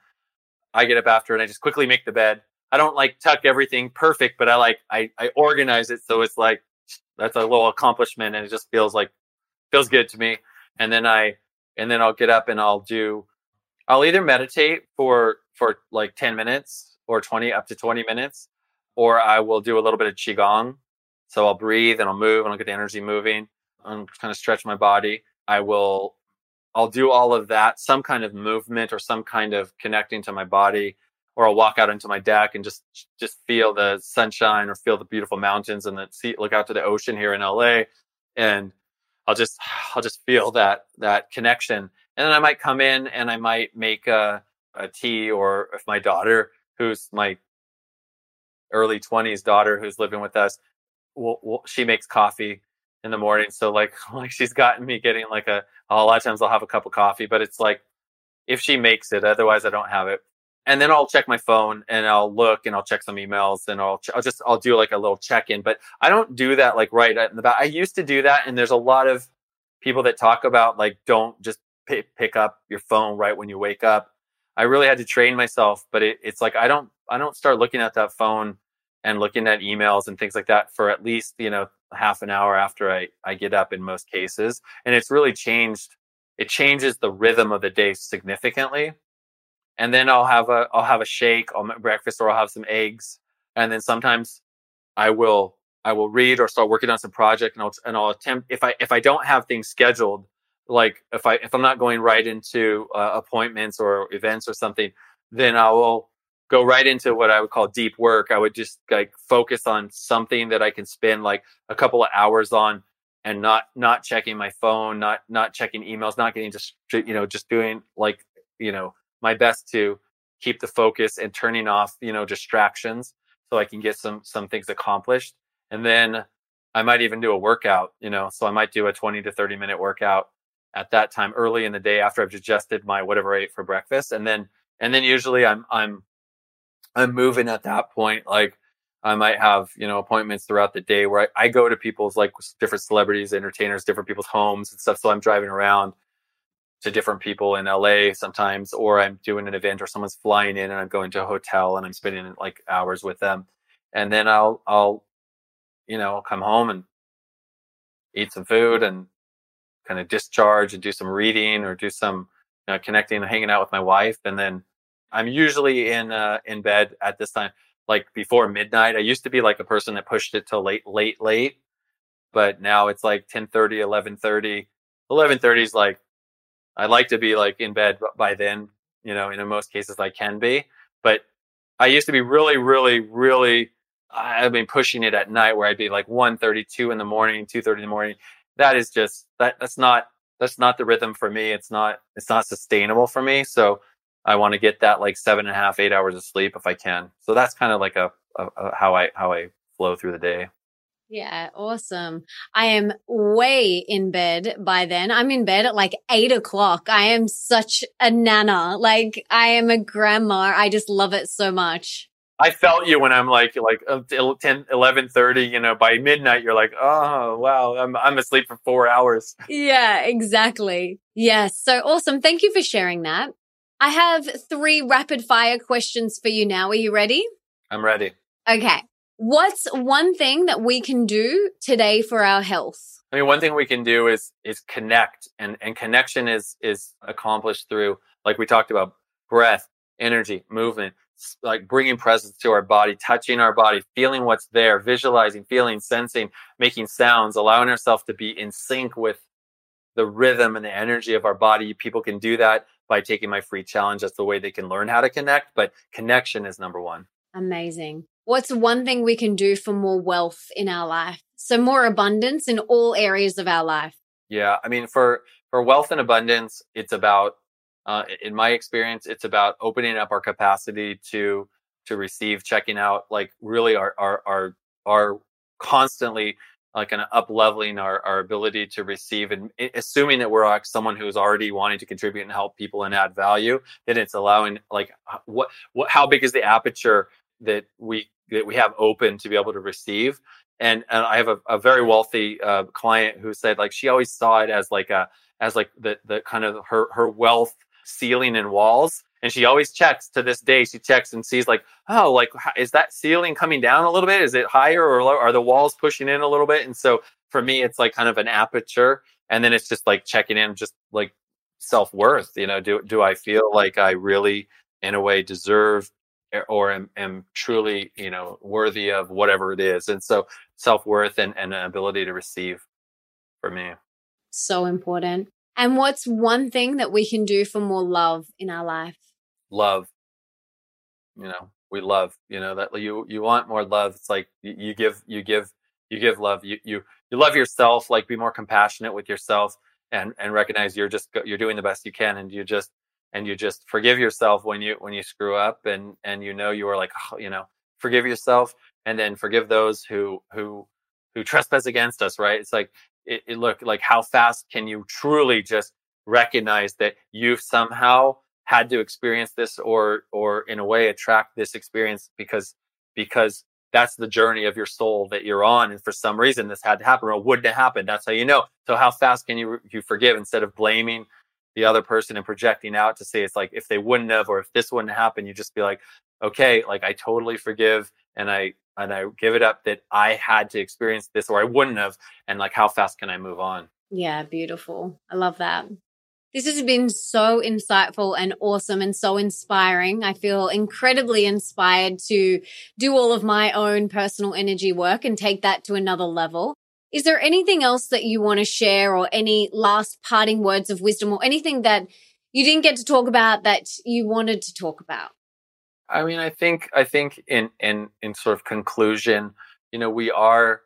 I get up after and I just quickly make the bed. I don't like tuck everything perfect, but I like, I, I organize it. So it's like, that's a little accomplishment, and it just feels like, feels good to me. And then I, and then I'll get up and I'll do, I'll either meditate for, for like ten minutes or twenty, up to twenty minutes, or I will do a little bit of Qigong. So I'll breathe and I'll move and I'll get the energy moving and kind of stretch my body. I will, I'll do all of that, some kind of movement or some kind of connecting to my body, or I'll walk out into my deck and just, just feel the sunshine or feel the beautiful mountains and then see, look out to the ocean here in L A. And I'll just, I'll just feel that, that connection. And then I might come in and I might make a, a tea, or if my daughter, who's my early twenties daughter who's living with us, will will she makes coffee in the morning. So like, like she's gotten me getting like a, a lot of times I'll have a cup of coffee, but it's like, if she makes it, otherwise I don't have it. And then I'll check my phone and I'll look and I'll check some emails and I'll, ch- I'll just, I'll do like a little check in, but I don't do that like right in the back. I used to do that. And there's a lot of people that talk about like, don't just p- pick up your phone right when you wake up. I really had to train myself, but it, it's like, I don't, I don't start looking at that phone and looking at emails and things like that for at least, you know, half an hour after I, I get up in most cases. And it's really changed. It changes the rhythm of the day significantly. And then I'll have a, I'll have a shake, I'll make breakfast, or I'll have some eggs. And then sometimes I will, I will read or start working on some project, and I'll, and I'll attempt, if I, if I don't have things scheduled, like if I, if I'm not going right into uh, appointments or events or something, then I will go right into what I would call deep work. I would just like focus on something that I can spend like a couple of hours on, and not, not checking my phone, not, not checking emails, not getting just, you know, just doing like, you know, my best to keep the focus and turning off, you know, distractions so I can get some, some things accomplished. And then I might even do a workout, you know, so I might do a twenty to thirty minute workout at that time early in the day after I've digested my whatever I ate for breakfast. And then, and then usually I'm, I'm, I'm moving at that point. Like I might have, you know, appointments throughout the day where I, I go to people's like different celebrities, entertainers, different people's homes and stuff. So I'm driving around to different people in L A sometimes, or I'm doing an event or someone's flying in and I'm going to a hotel and I'm spending like hours with them. And then I'll, I'll, you know, come home and eat some food and kind of discharge and do some reading or do some, you know, connecting and hanging out with my wife. And then I'm usually in, uh, in bed at this time, like before midnight. I used to be like a person that pushed it till late, late, late, but now it's like ten thirty, eleven thirty. eleven thirty is like, I like to be like in bed by then, you know, and in most cases I can be, but I used to be really, really, really, I've been pushing it at night where I'd be like one thirty, two in the morning, two thirty in the morning. That is just, that, that's not, that's not the rhythm for me. It's not, it's not sustainable for me. So I want to get that like seven and a half, eight hours of sleep if I can. So that's kind of like a, a, a how I, how I flow through the day. Yeah, awesome. I am way in bed by then. I'm in bed at like eight o'clock. I am such a nana. Like I am a grandma. I just love it so much. I felt you when I'm like, like ten, eleven thirty, you know, by midnight, you're like, oh, wow, I'm, I'm asleep for four hours. Yeah, exactly. Yes. So awesome. Thank you for sharing that. I have three rapid fire questions for you now. Are you ready? I'm ready. Okay. What's one thing that we can do today for our health? I mean, one thing we can do is, is connect, and, and connection is, is accomplished through, like we talked about, breath, energy, movement, like bringing presence to our body, touching our body, feeling what's there, visualizing, feeling, sensing, making sounds, allowing ourselves to be in sync with the rhythm and the energy of our body. People can do that by taking my free challenge. That's the way they can learn how to connect, but connection is number one. Amazing. What's one thing we can do for more wealth in our life? So more abundance in all areas of our life. Yeah. I mean, for, for wealth and abundance, it's about, uh, in my experience, it's about opening up our capacity to, to receive, checking out, like really our, our, our, our constantly like an up leveling our, our ability to receive, and assuming that we're like someone who's already wanting to contribute and help people and add value, then it's allowing like what, what, how big is the aperture that we, that we have open to be able to receive. And, and I have a, a very wealthy uh, client who said like she always saw it as like a as like the the kind of her her wealth ceiling and walls. And she always checks to this day. She checks and sees like, oh, like is that ceiling coming down a little bit? Is it higher or lower? Are the walls pushing in a little bit? And so for me, it's like kind of an aperture And then it's just like checking in, just like self-worth, you know, do, do I feel like I really in a way deserve or am, am truly, you know, worthy of whatever it is. And so self-worth and, and an ability to receive for me. So important. And what's one thing that we can do for more love in our life? Love. You know, we love, you know, that you, you want more love. It's like you, you give, you give, you give love. You, you, you love yourself, like be more compassionate with yourself and, and recognize you're just, you're doing the best you can. And you just, and you just forgive yourself when you, when you screw up and, and you know, you are like, oh, you know, forgive yourself and then forgive those who, who, who trespass against us. Right. It's like, it, it look like how fast can you truly just recognize that you've somehow had to experience this or or in a way attract this experience because because that's the journey of your soul that you're on, and for some reason this had to happen or it wouldn't have happened. That's how you know. So how fast can you you forgive instead of blaming the other person and projecting out to say it's like if they wouldn't have or if this wouldn't happen, you just be like, okay, like I totally forgive and I and I give it up that I had to experience this or I wouldn't have, and like how fast can I move on? Yeah, beautiful. I love that. This has been so insightful and awesome and so inspiring. I feel incredibly inspired to do all of my own personal energy work and take that to another level. Is there anything else that you want to share or any last parting words of wisdom or anything that you didn't get to talk about that you wanted to talk about? I mean, I think I think in in in sort of conclusion, you know, we are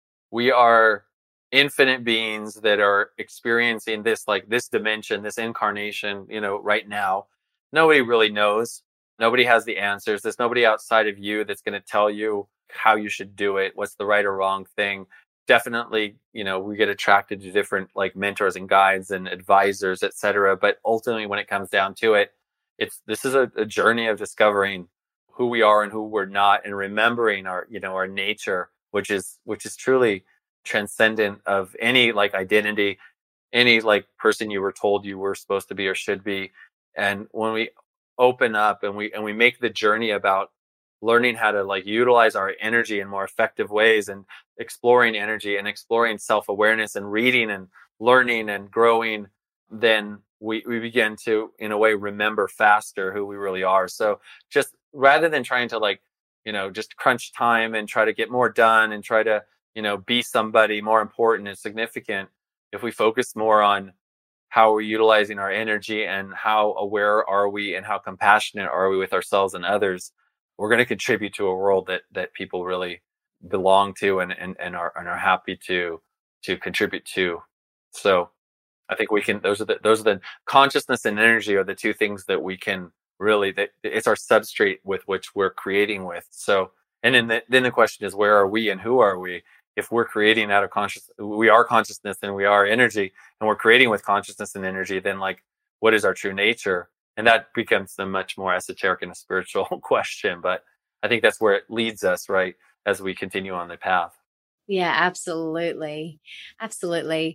we are infinite beings that are experiencing this, like this dimension, this incarnation, you know, right now. Nobody really knows. Nobody has the answers. There's nobody outside of you that's going to tell you how you should do it, what's the right or wrong thing. Definitely, you know, we get attracted to different like mentors and guides and advisors, et cetera. But ultimately, when it comes down to it, it's this is a, a journey of discovering who we are and who we're not, and remembering our, you know, our nature, which is which is truly transcendent of any like identity, any like person you were told you were supposed to be or should be. And when we open up and we and we make the journey about learning how to like utilize our energy in more effective ways and exploring energy and exploring self-awareness and reading and learning and growing, then we, we begin to, in a way, remember faster who we really are. So just rather than trying to like, you know, just crunch time and try to get more done and try to, you know, be somebody more important and significant, if we focus more on how we're utilizing our energy and how aware are we and how compassionate are we with ourselves and others, we're going to contribute to a world that that people really belong to and, and, and are and are happy to to contribute to. So I think we can, those are the those are the consciousness and energy are the two things that we can really, that it's our substrate with which we're creating with. So, and then the, then the question is, where are we and who are we? If we're creating out of conscious, we are consciousness and we are energy, and we're creating with consciousness and energy, then like, what is our true nature? And that becomes a much more esoteric and a spiritual question. But I think that's where it leads us, right, as we continue on the path. Yeah, absolutely. Absolutely.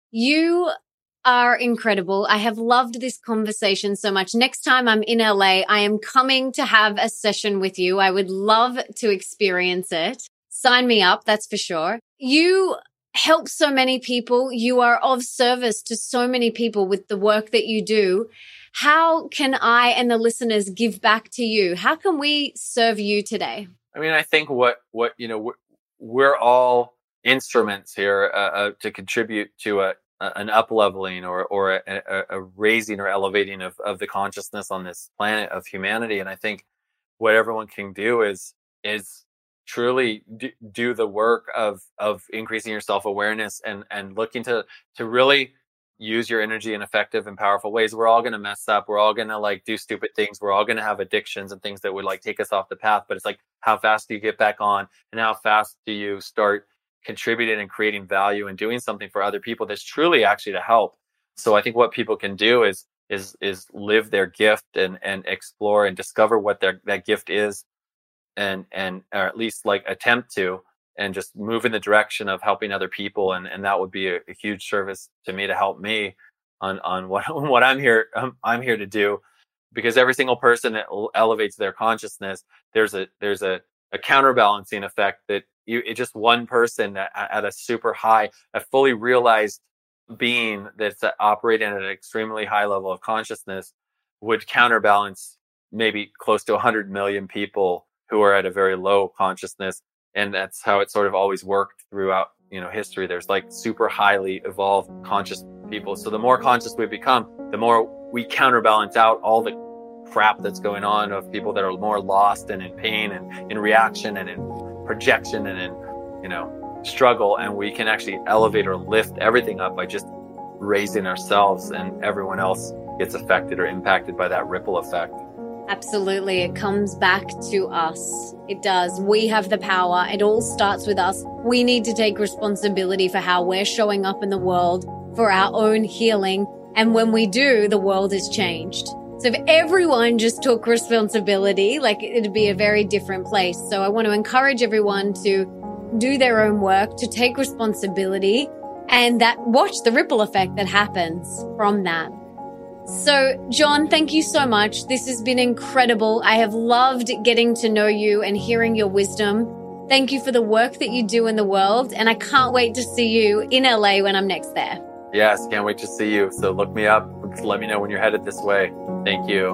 You are incredible. I have loved this conversation so much. Next time I'm in L A, I am coming to have a session with you. I would love to experience it. Sign me up, that's for sure. You help so many people. You are of service to so many people with the work that you do. How can I and the listeners give back to you? How can we serve you today? I mean, I think what, what you know, we're, we're all instruments here uh, uh, to contribute to a, a an up-leveling or, or a, a, a raising or elevating of, of the consciousness on this planet of humanity. And I think what everyone can do is is truly do, do the work of of increasing your self-awareness and and looking to to really use your energy in effective and powerful ways. We're all going to mess up. We're all going to like do stupid things. We're all going to have addictions and things that would like take us off the path. But it's like, how fast do you get back on, and how fast do you start contributing and creating value and doing something for other people that's truly actually to help. So I think what people can do is is is live their gift and and explore and discover what their that gift is, and and or at least like attempt to, and just move in the direction of helping other people. And, and that would be a, a huge service to me to help me on, on what, what I'm here, I'm, I'm here to do, because every single person that elevates their consciousness, there's a, there's a, a counterbalancing effect that you, it's just one person at, at a super high, a fully realized being that's operating at an extremely high level of consciousness would counterbalance maybe close to one hundred million people who are at a very low consciousness. And that's how it sort of always worked throughout, you know, history. There's like super highly evolved conscious people. So the more conscious we become, the more we counterbalance out all the crap that's going on of people that are more lost and in pain and in reaction and in projection and in, you know, struggle. And we can actually elevate or lift everything up by just raising ourselves, and everyone else gets affected or impacted by that ripple effect. Absolutely. It comes back to us. It does. We have the power. It all starts with us. We need to take responsibility for how we're showing up in the world, for our own healing. And when we do, the world is changed. So if everyone just took responsibility, like it'd be a very different place. So I want to encourage everyone to do their own work, to take responsibility, and that watch the ripple effect that happens from that. So, John, thank you so much. This has been incredible. I have loved getting to know you and hearing your wisdom. Thank you for the work that you do in the world, and I can't wait to see you in L A when I'm next there. Yes, can't wait to see you. So look me up. Let me know when you're headed this way. Thank you.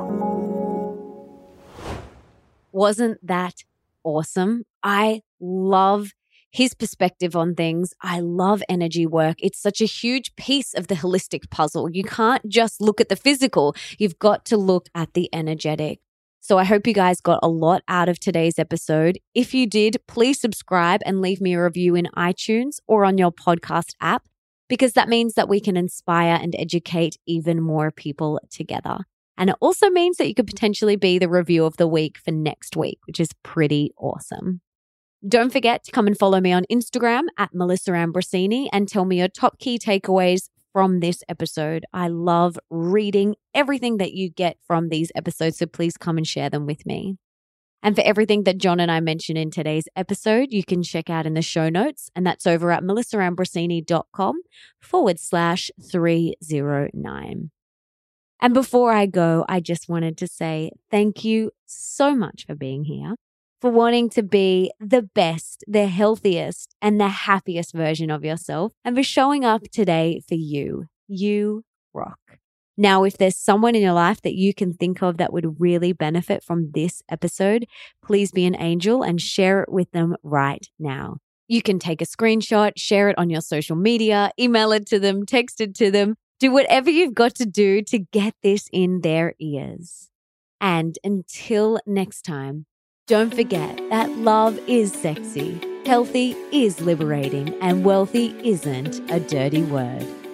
Wasn't that awesome? I love his perspective on things. I love energy work. It's such a huge piece of the holistic puzzle. You can't just look at the physical. You've got to look at the energetic. So I hope you guys got a lot out of today's episode. If you did, please subscribe and leave me a review in iTunes or on your podcast app, because that means that we can inspire and educate even more people together. And it also means that you could potentially be the review of the week for next week, which is pretty awesome. Don't forget to come and follow me on Instagram at Melissa Ambrosini and tell me your top key takeaways from this episode. I love reading everything that you get from these episodes, so please come and share them with me. And for everything that John and I mentioned in today's episode, you can check out in the show notes, and that's over at melissaambrosini.com forward slash 309. And before I go, I just wanted to say thank you so much for being here, for wanting to be the best, the healthiest, and the happiest version of yourself, and for showing up today for you. You rock. Now, if there's someone in your life that you can think of that would really benefit from this episode, please be an angel and share it with them right now. You can take a screenshot, share it on your social media, email it to them, text it to them, do whatever you've got to do to get this in their ears. And until next time, don't forget that love is sexy, healthy is liberating, and wealthy isn't a dirty word.